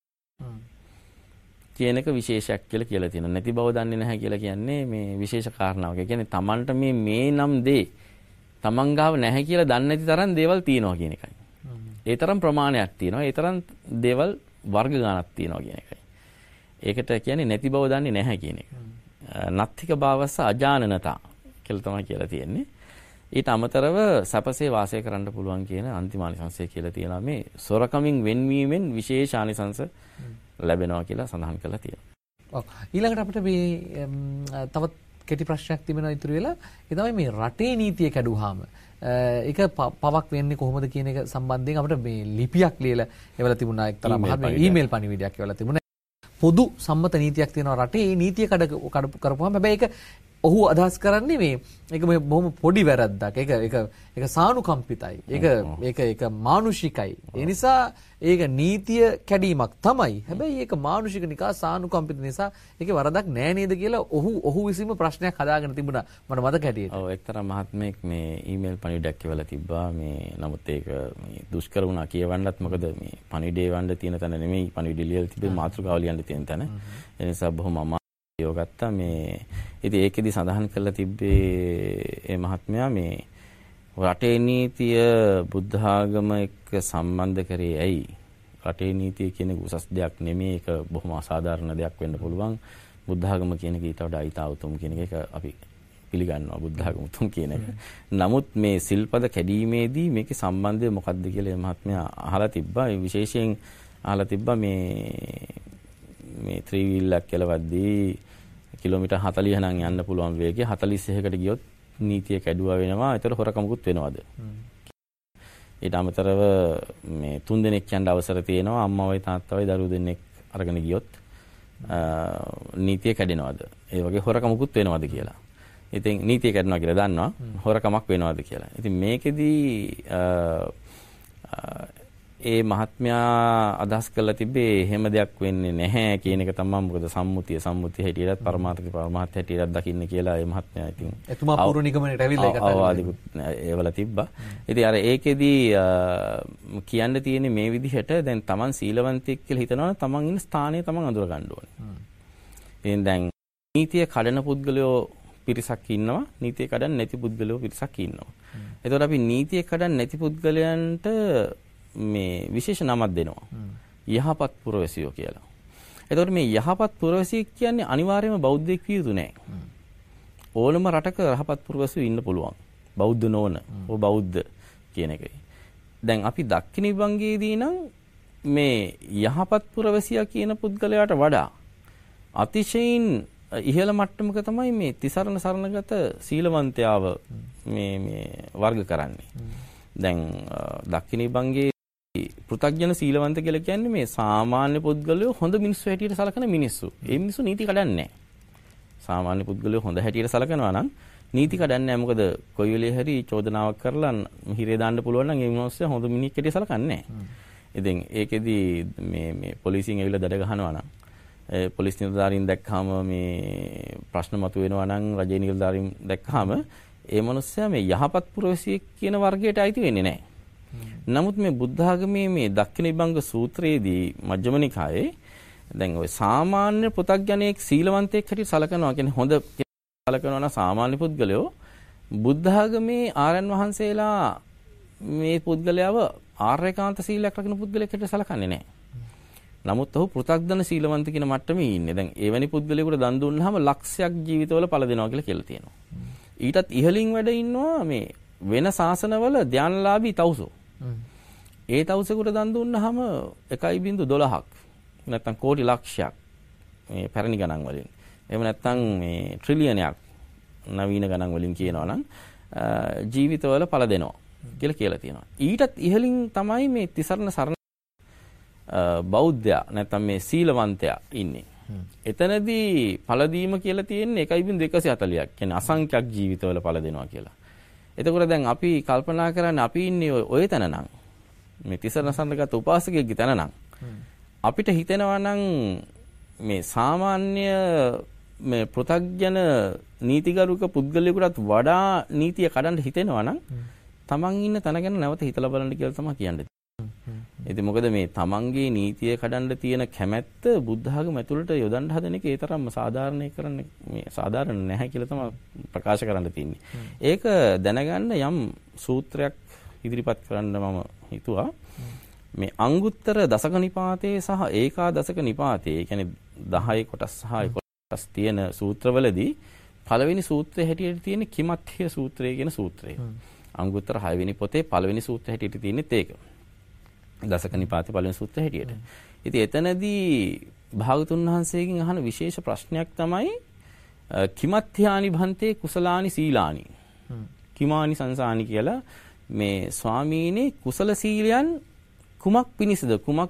කියන එක විශේෂයක් කියලා තියෙනවා. නැති බව දන්නේ නැහැ කියලා කියන්නේ මේ විශේෂ කාරණාවක්. ඒ කියන්නේ Tamanට මේ නම් දේ Taman ගාව නැහැ කියලා දන්නේ නැති තරම් දේවල් තියෙනවා කියන එකයි. ඒ තරම් ප්‍රමාණයක් තියෙනවා. ඒ තරම් දේවල් වර්ග ගණනක් තියෙනවා කියන එකයි. ඒකට කියන්නේ නැති බව දන්නේ නැහැ කියන එක. නත්තික භාවස්ස අජානනතා කියලා තමයි කියලා තියෙන්නේ. ඊට අමතරව සපසේ වාසය කරන්න පුළුවන් කියන අන්තිමානිසංසය කියලා තියෙනවා. මේ සොරකමින් වෙන්වීමෙන් විශේෂ ආනිසංස ලැබෙනවා කියලා සඳහන් කරලා තියෙනවා. ඔව්. ඊළඟට අපිට මේ තවත් කෙටි ප්‍රශ්නයක් තිබෙනවා ඉතුරු වෙලා. ඒ තමයි මේ රටේ නීතිය කැඩුවාම ඒක පවක් වෙන්නේ කොහොමද කියන එක සම්බන්ධයෙන් අපිට මේ ලිපියක් ලියලා එවලා තිබුණා එක්තරා මහත්මයා ඊමේල් පණිවිඩයක් එවලා තිබුණා. පොදු සම්මත නීතියක් තියෙනවා රටේ. මේ නීතිය කරපුවාම හැබැයි ඒක ඔහු අදහස් කරන්නේ මේ ඒක බොහොම පොඩි වැරද්දක්. ඒක සානුකම්පිතයි. ඒක මානුෂිකයි. ඒ නිසා ඒක නීතිය කැඩීමක් තමයි. හැබැයි ඒක මානුෂික නිකා සානුකම්පිත නිසා ඒකේ වරදක් නෑ නේද කියලා ඔහු විසින්ම ප්‍රශ්නයක් හදාගෙන තිබුණා. මට මතක හැටියට. ඔව් එක්තරා මහත්මයෙක් මේ ඊමේල් පණිවිඩයක් එවලා තිබ්බා. මේ නමුත් ඒක මේ දුෂ්කර වුණා කියවන්නත්. මොකද මේ පණිවිඩේ වන්න තියෙන තැන නෙමෙයි පණිවිඩය ලියලා තිබෙන්නේ මාතෘකාව ලියන්න තියෙන තැන. ඒ නිසා බොහොම අමාරුව ගත්තා මේ. ඉතින් ඒකෙදි සඳහන් කරලා තිබ්බේ ඒ මහත්මයා මේ රටේ නීතිය බුද්ධ ආගම එක්ක සම්බන්ධ කරේ ඇයි? රටේ නීතිය කියන එක උසස් දෙයක් නෙමෙයි. ඒක බොහොම අසාධාරණ දෙයක් වෙන්න පුළුවන්. බුද්ධ ආගම කියන එක ඊට වඩා ඊතාවුතුම් කියන එක අපි පිළිගන්නවා බුද්ධ ආගම උතුම් කියන එක. නමුත් මේ සිල්පද කැඩීමේදී මේකේ සම්බන්ධය මොකක්ද කියලා මේ මහත්මයා අහලා තිබ්බා. ඒ විශේෂයෙන් අහලා තිබ්බා මේ ත්‍රී වීලක් කෙලවද්දී කිලෝමීටර් 40 නම් යන්න පුළුවන් වේගය 41කට ගියොත් නීතිය කැඩුවා වෙනවා. ඒතර හොරකමකුත් වෙනවද? ඊට අමතරව මේ 3 දෙනෙක් යන්න අවසර තියෙනවා. අම්මවයි තාත්තවයි දරුවෝ දෙන්නෙක් අරගෙන ගියොත් නීතිය කැඩෙනවද? ඒ වගේ හොරකමකුත් වෙනවද කියලා. ඉතින් නීතිය කැඩෙනවා කියලා දන්නවා. හොරකමක් වෙනවද කියලා. ඉතින් මේකෙදී ඒ මහත්මයා අදහස් කරලා තිබ්බේ එහෙම දෙයක් වෙන්නේ නැහැ කියන එක තමයි. මොකද සම්මුතිය හැටියටත් පරමාර්ථ හැටියටත් දකින්න කියලා ඒ මහත්මයා ඉතින් එතුමා පූර්ව නිගමනයට ඇවිල්ලා ඒකට අවවාදිකුත් ඒවල තිබ්බා. ඉතින් අර ඒකෙදී කියන්න තියෙන්නේ මේ විදිහට දැන් Taman සීලවන්තයෙක් කියලා හිතනවනේ Taman ඉන්න ස්ථානය Taman අඳුර ගන්න ඕනේ. ඉතින් දැන් නීතිය කඩන පුද්ගලයෝ පිරිසක් ඉන්නවා. නීතිය කඩන්නේ නැති පුද්ගලයෝ පිරිසක් ඉන්නවා. එතකොට අපි නීතිය කඩන්නේ නැති පුද්ගලයන්ට මේ විශේෂ නමක් දෙනවා. යහපත් පුරවැසියෝ කියලා. එතකොට මේ යහපත් පුරවැසියෙක් කියන්නේ අනිවාර්යයෙන්ම බෞද්ධයෙක් විය යුතු නෑ. ඕනම රටක යහපත් පුරවැසියෝ ඉන්න පුළුවන්. බෞද්ධ නොවන. ඔය බෞද්ධ කියන එකයි. දැන් අපි දක්ෂිණ විභංගයේදී නම් මේ යහපත් පුරවැසියා කියන පුද්ගලයාට වඩා අතිශයින් ඉහළ මට්ටමක තමයි මේ තිසරණ සරණගත සීලවන්තයාව මේ වර්ග කරන්නේ. දැන් දක්ෂිණ විභංගයේ පෘථග්ජන සීලවන්ත කියලා කියන්නේ මේ සාමාන්‍ය පුද්ගලයෝ හොඳ මිනිස්සු හැටියට සලකන මිනිස්සු. ඒ මිනිස්සු නීති කඩන්නේ නැහැ. සාමාන්‍ය පුද්ගලයෝ හොඳ හැටියට සලකනවා නම් නීති කඩන්නේ නැහැ. මොකද කොයි වෙලේ හරි චෝදනාවක් කරලා හිරේ දාන්න පුළුවන් නම් ඒ මිනිස්සු හොඳ මිනිහෙක් හැටියට සලකන්නේ නැහැ. ඉතින් ඒකෙදි මේ පොලිසියෙන් ඇවිල්ලා දඩ ගහනවා නම් පොලිස් නිලධාරීන් දැක්කම මේ ප්‍රශ්න මතුවෙනවා නම් රජයේ නිලධාරීන් දැක්කම ඒ මිනිස්සයා මේ යහපත් පුරවැසියෙක් කියන වර්ගයට අයිති වෙන්නේ නැහැ. නමුත් මේ බුද්ධ ආගමේ මේ දක්ඛිණ විභංග සූත්‍රයේදී මජ්ක්‍ධිම නිකායේ දැන් ওই සාමාන්‍ය පෘථග්ජනයෙක් සීලවන්තයෙක් හැටියට සලකනවා කියන්නේ හොඳ සලකනවා නම් සාමාන්‍ය පුද්ගලයෝ බුද්ධ ආගමේ ආරයන් වහන්සේලා මේ පුද්ගලයාව ආර්යකාන්ත සීලයක් රකින්න පුද්ගලයෙක් හැටියට සලකන්නේ නැහැ. නමුත් ඔහු පෘථග්ජන සීලවන්ත කියන මට්ටමේ ඉන්නේ. දැන් එවැනි පුද්ගලයෙකුට දන් දුන්නාම ලක්ෂයක් ජීවිතවල පළ දෙනවා කියලා තියෙනවා. ඊටත් ඉහළින් වැඩ ඉන්නවා මේ වෙන ශාසනවල ධානලාභී තවුසෝ. ඒ තවුසෙකුට දන් දුන්නාම 1.12ක් නැත්නම් කෝටි ලක්ෂයක් මේ පැරණි ගණන් වලින්. එහෙම නැත්නම් මේ ට්‍රිලියනයක් නවීන ගණන් වලින් කියනවා නම් ජීවිතවල පළ දෙනවා කියලා තියෙනවා. ඊටත් ඉහළින් තමයි මේ තිසරණ සරණ බෞද්ධයා නැත්නම් මේ සීලවන්තයා ඉන්නේ. එතනදී පළදීම කියලා තියෙන්නේ 1.240ක්. කියන්නේ අසංඛ්‍යක් ජීවිතවල පළ දෙනවා කියලා. එතකොට දැන් අපි කල්පනා කරන්නේ අපි ඉන්නේ ඔය තැන නම් මේ තිසරණ සරණගත උපාසකයෙක්ගේ තැන නම් අපිට හිතෙනවා නම් මේ සාමාන්‍ය මේ පෘථග්ජන නීතිගරුක පුද්ගලයෙකුටත් වඩා නීතිය කඩන්න හිතෙනවා නම් තමන් ඉන්න තැන ගැන නැවත හිතලා බලන්න කියලා තමයි කියන්නේ. ඉතින් මොකද මේ තමන්ගේ නීතිය කඩන්න තියෙන කැමැත්ත බුද්ධ ආගම ඇතුළට යොදන්න හදන එක ඒ තරම්ම සාධාරණීකරණ මේ සාධාරණ නැහැ කියලා තමයි ප්‍රකාශ කරන්න තියෙන්නේ. ඒක දැනගන්න යම් සූත්‍රයක් ඉදිරිපත් කරන්න මම හිතුවා. මේ අංගුත්තර දසක නිපාතේ සහ ඒකාදසක නිපාතේ කියන්නේ 10 කොටස් සහ 11 කොටස් තියෙන සූත්‍රවලදී පළවෙනි සූත්‍රය හැටියට තියෙන කිමත්ථය සූත්‍රය කියන සූත්‍රය. අංගුත්තර 6 වෙනි පොතේ පළවෙනි සූත්‍රය හැටියට තියෙන්නේ ඒක. දසක නිපාතේ පළවෙනි සූත්‍රය හැටියට. ඉතින් එතනදී භාගතුන් වහන්සේගෙන් අහන විශේෂ ප්‍රශ්නයක් තමයි කිමත්ථානි භන්තේ කුසලානි සීලානි. කිමානි සංසානි කියලා මේ ස්වාමීනි කුසල සීලයන් කුමක් පිණිසද කුමක්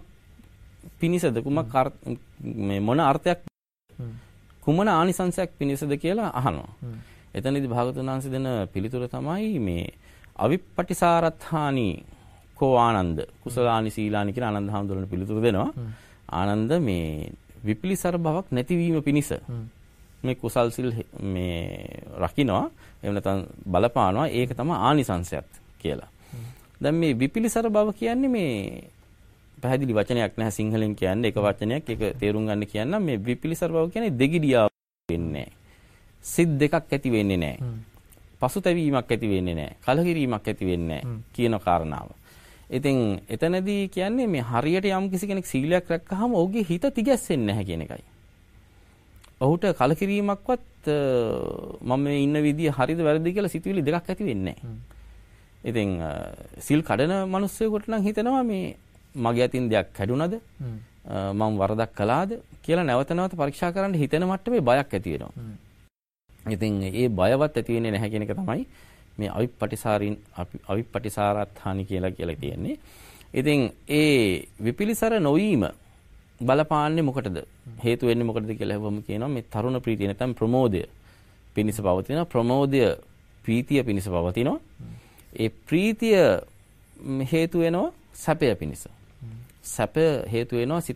මේ මොන අර්ථයක් කුමන ආනිසංසයක් පිණිසද කියලා අහනවා. එතනදී භාගතුන් වහන්සේ දෙන පිළිතුර තමයි මේ අවිප්පටිසාරත්ථානි කෝ ආනන්ද කුසලානි සීලානි කියලා ආනන්ද හාමුදුරනේ පිළිතුරු දෙනවා. ආනන්ද මේ විපිලිසර බවක් නැතිවීම පිණිස මේ කුසල් සිල් මේ රකින්නවා එහෙම නැත්නම් බලපානවා ඒක තමයි ආනිසංසයත් කියලා. දැන් මේ විපිලිසර බව කියන්නේ මේ පැහැදිලි වචනයක් නැහැ සිංහලෙන් කියන්නේ එක වචනයක් ඒක තේරුම් ගන්න කියන්නම් මේ විපිලිසර බව කියන්නේ දෙගිඩියාව වෙන්නේ නැහැ. සිත් දෙකක් ඇති වෙන්නේ නැහැ. පසුතැවීමක් ඇති වෙන්නේ නැහැ. කලකිරීමක් ඇති වෙන්නේ නැහැ කියන කාරණාව. ඉතින් එතනදී කියන්නේ මේ හරියට යම් කිසි කෙනෙක් සීලයක් රැක්කහම ඔහුගේ හිත තිගැස්සෙන්නේ නැහැ කියන එකයි. ඔහුට කලකිරීමක්වත් මම මේ ඉන්න විදිය හරිද වැරදිද කියලා සිතුවිලි දෙකක් ඇති වෙන්නේ නැහැ. ඉතින් සිල් කඩන මිනිස්සුෙකුට නම් හිතනවා මේ මගේ අතින් දෙයක් කැඩුනද මම වරදක් කළාද කියලා නැවත නැවත පරීක්ෂා කරන්න හිතෙන මට්ටමේ බයක් ඇති වෙනවා. ඉතින් ඒ බයවත් ඇති වෙන්නේ නැහැ කියන එක තමයි මේ අවිප්පටිසාරත්ථානි කියලා තියෙන්නේ. ඉතින් ඒ විපිලිසර නොවීම බලපාන්නේ මොකටද? හේතු වෙන්නේ මොකටද කියලා හවම කියනවා මේ තරුණ ප්‍රීතිය නැත්නම් ප්‍රමෝදය පිණිස පවතින ප්‍රමෝදය ප්‍රීතිය පිණිස පවතිනවා. ඒ ප්‍රීතිය හේතු වෙනවා සැපය පිණිස. සැප හේතු වෙනවා සිත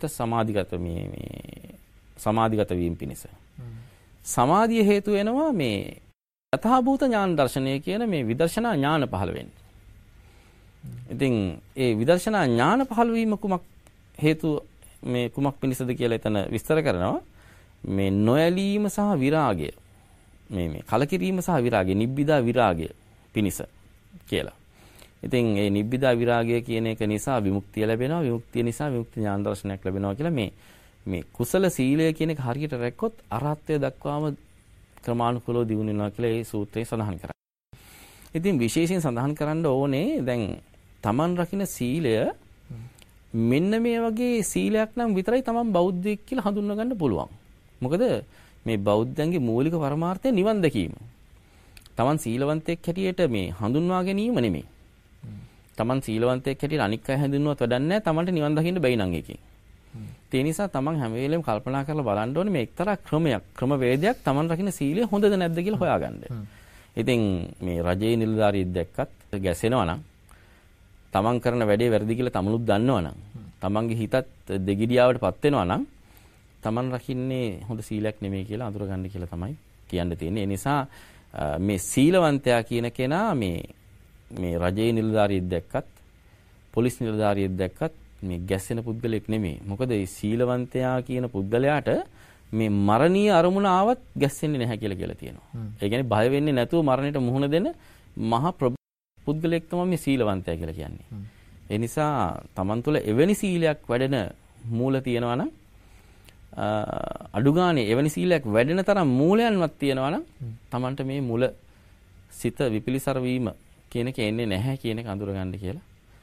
සමාධිගත වීම පිණිස. සමාධිය හේතු වෙනවා මේ යථාභූත ඥාන දර්ශනය කියන මේ විදර්ශනා ඥාන පහළ වෙන්නේ. ඉතින් ඒ විදර්ශනා ඥාන පහළ වීම කුමක් පිණිසද කියලා එතන විස්තර කරනවා. මේ නොයලීම සහ විරාගය මේ කලකිරීම සහ විරාගය නිබ්බිදා විරාගය පිණිස කියලා. ඉතින් මේ නිබ්බිදා විරාගය කියන එක නිසා විමුක්තිය ලැබෙනවා. විමුක්තිය නිසා විමුක්ති ඥාන දර්ශනයක් ලැබෙනවා කියලා මේ කුසල සීලය කියන එක හරියට රැක්කොත් අරහත්ත්වය දක්වාම ක්‍රමානුකූලව දියුණු වෙනවා කියලා මේ සූත්‍රයේ සඳහන් කරා. ඉතින් විශේෂයෙන් සඳහන් කරන්න ඕනේ දැන් Taman රකින්න සීලය මෙන්න මේ වගේ සීලයක් නම් විතරයි Taman බෞද්ධයෙක් කියලා හඳුන්ව ගන්න පුළුවන්. මොකද මේ බෞද්ධයන්ගේ මූලික පරමාර්ථය නිවන් දැකීම. Taman සීලවන්තයෙක් හැටියට මේ හඳුන්වා ගැනීම නෙමෙයි. Taman සීලවන්තයෙක් හැටියට අනික් අය හඳුන්වුවත් වැඩක් නැහැ. Tamanට නිවන් දකින්න බැයි නම් එකකින්. ඒ නිසා Taman හැම වෙලෙම කල්පනා කරලා බලන්න ඕනේ මේ එක්තරා ක්‍රමවේදයක් Taman රකින්න සීලය හොඳද නැද්ද කියලා හොයාගන්න. ඉතින් මේ රජයේ නිලධාරියෙක් දැක්කත් ගැසෙනවා නම් Taman කරන වැඩේ වැරදි කියලා තමනුත් දන්නවා නම් Tamanගේ හිතත් දෙගිඩියාවටපත් වෙනවා නම් Taman රකින්නේ හොඳ සීලයක් නෙමෙයි කියලා අඳුරගන්න කියලා තමයි කියන්න තියෙන්නේ. ඒ නිසා මේ සීලවන්තයා කියන කෙනා මේ රජයේ නිලධාරියෙක් දැක්කත් පොලිස් නිලධාරියෙක් දැක්කත් මේ ගැස්සෙන පුද්ගලෙක් නෙමෙයි. මොකද මේ සීලවන්තයා කියන පුද්ගලයාට මේ මරණීය අරමුණ ආවත් ගැස්සෙන්නේ නැහැ කියලා තියෙනවා. ඒ කියන්නේ බය වෙන්නේ නැතුව මරණයට මුහුණ දෙන මහ පුද්ගලෙක් තමයි මේ සීලවන්තයා කියලා කියන්නේ. ඒ නිසා Taman තුළ එවැනි සීලයක් වැඩෙන මූල තියෙනවා නම් අඩුගානේ එවැනි සීලයක් වැඩෙන තරම් මූලයන්වත් තියෙනවා නම් Tamanට මේ මුල සිත විපිලිසර වීම කියන එක එන්නේ නැහැ කියන එක අඳුරගන්න කියලා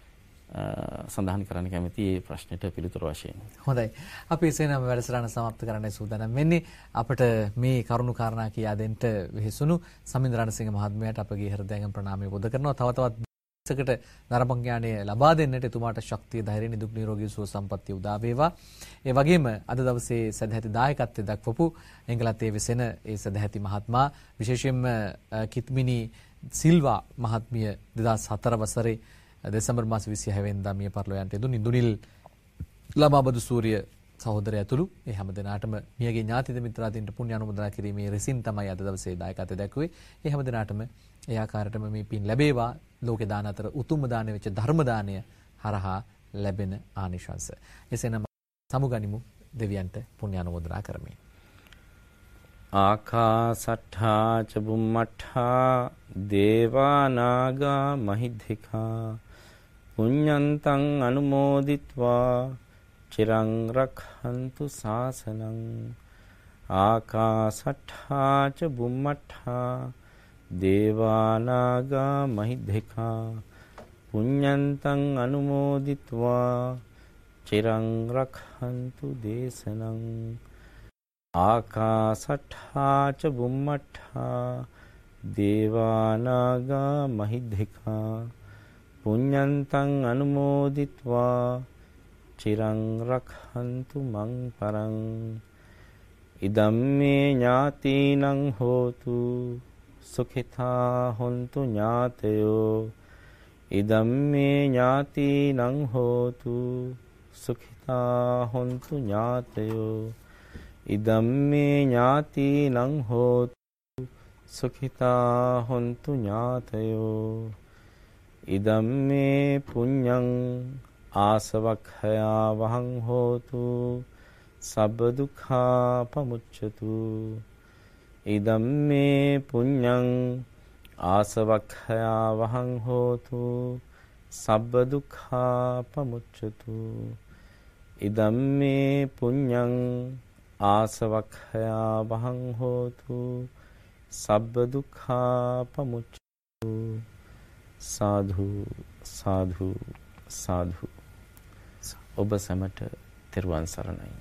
සඳහන් කරන්න කැමති මේ ප්‍රශ්නෙට පිළිතුරු වශයෙන්. හොඳයි. අපි එසේනම් වැඩසටහන સમાપ્ત කරන්න සූදානම් වෙන්නේ. අපිට මේ කරුණු කාරණා කියා දෙන්න වෙහෙසුණු සමින්ද රණසිංහ මහත්මයාට අපගේ හෘදයෙන් ප්‍රණාමය පොද කරනවා. තව තවත් නරඹ ඥානය ලබා දෙන්නට එතුමාට ශක්තිය ධෛර්ය නිදුක් නිරෝගී සුව සම්පන්නිය උදා වේවා. ඒ වගේම අද දවසේ සදැහැති දායකත්වයේ දක්වපු එංගලන්තයේ වෙසෙන ඒ සදැහැති මහත්මයා විශේෂයෙන්ම කිත්මිනි සිල්වා මහත්මිය 2004 වසරේ දෙසැම්බර් මාස 26 වෙනිදා මිය පරලෝ යන්ට යෙදුණු ඉන්දුනිල් ළමාබදු සූර්ය සහෝදරය ඇතුළු ඒ හැම දිනාටම මියගේ ඥාතිද මිත්‍රාදීන්ට පුණ්‍ය අනුමෝදනා කිරීමේ රෙසින් තමයි අද දවසේ දායකත්වය දක්වුවේ. ඒ හැම දිනාටම ඒ ආකාරයටම මේ පින් ලැබේවා. ලෝකේ දාන අතර උතුම්ම දාණය වෙච්ච ධර්ම දාණය හරහා ලැබෙන ආනිශංස. එසේනම් සමුගනිමු දෙවියන්ට පුණ්‍ය අනුමෝදනා කරමින්. ආකාසට්ඨා ච බුම්මට්ඨා දේවා නාග මහිද්దికා පුඤ්ඤන්තං අනුමෝදිත්වා චිරං රක්ඛන්තු ශාසනං. ආකාසට්ඨා ච බුම්මට්ඨා දේවා නාග මහිද්దికා පුඤ්ඤන්තං අනුමෝදිත්වා චිරං රක්ඛන්තු දේශනං. ආකාසට්ඨා ච බුම්මට්ඨා දේවානාගා මහිද්దికා පුඤ්ඤන්තං අනුමෝදිත්වා චිරං රක්ඛන්තු මං පරං ඉදම්මේ ඥාතිනං හෝතු සුඛිතා හොන්තු ඥාතයෝ ඉදම්මේ ඥාතිනං හෝතු සුඛිතා හොන්තු ඥාතයෝ ඉදම්මේ ඥාතිනං හෝතු සුඛිතා හොන්තු ඥාතයෝ ඉදම්මේ පුඤ්ඤං ආසවක්ඛයා වහං හෝතු සබ්බ දුක්ඛා පමුච්ඡතු ඉදම්මේ පුඤ්ඤං ආසවක්ඛයා වහං හෝතු සබ්බ දුක්ඛා පමුච්ඡතු ඉදම්මේ පුඤ්ඤං ආසවක්ඛයා වහං හෝතු සබ්බ දුක්ඛා පමුච්ඡතු සාධු සාධු සාධු ඔබ සැමට තෙරුවන් සරණයි.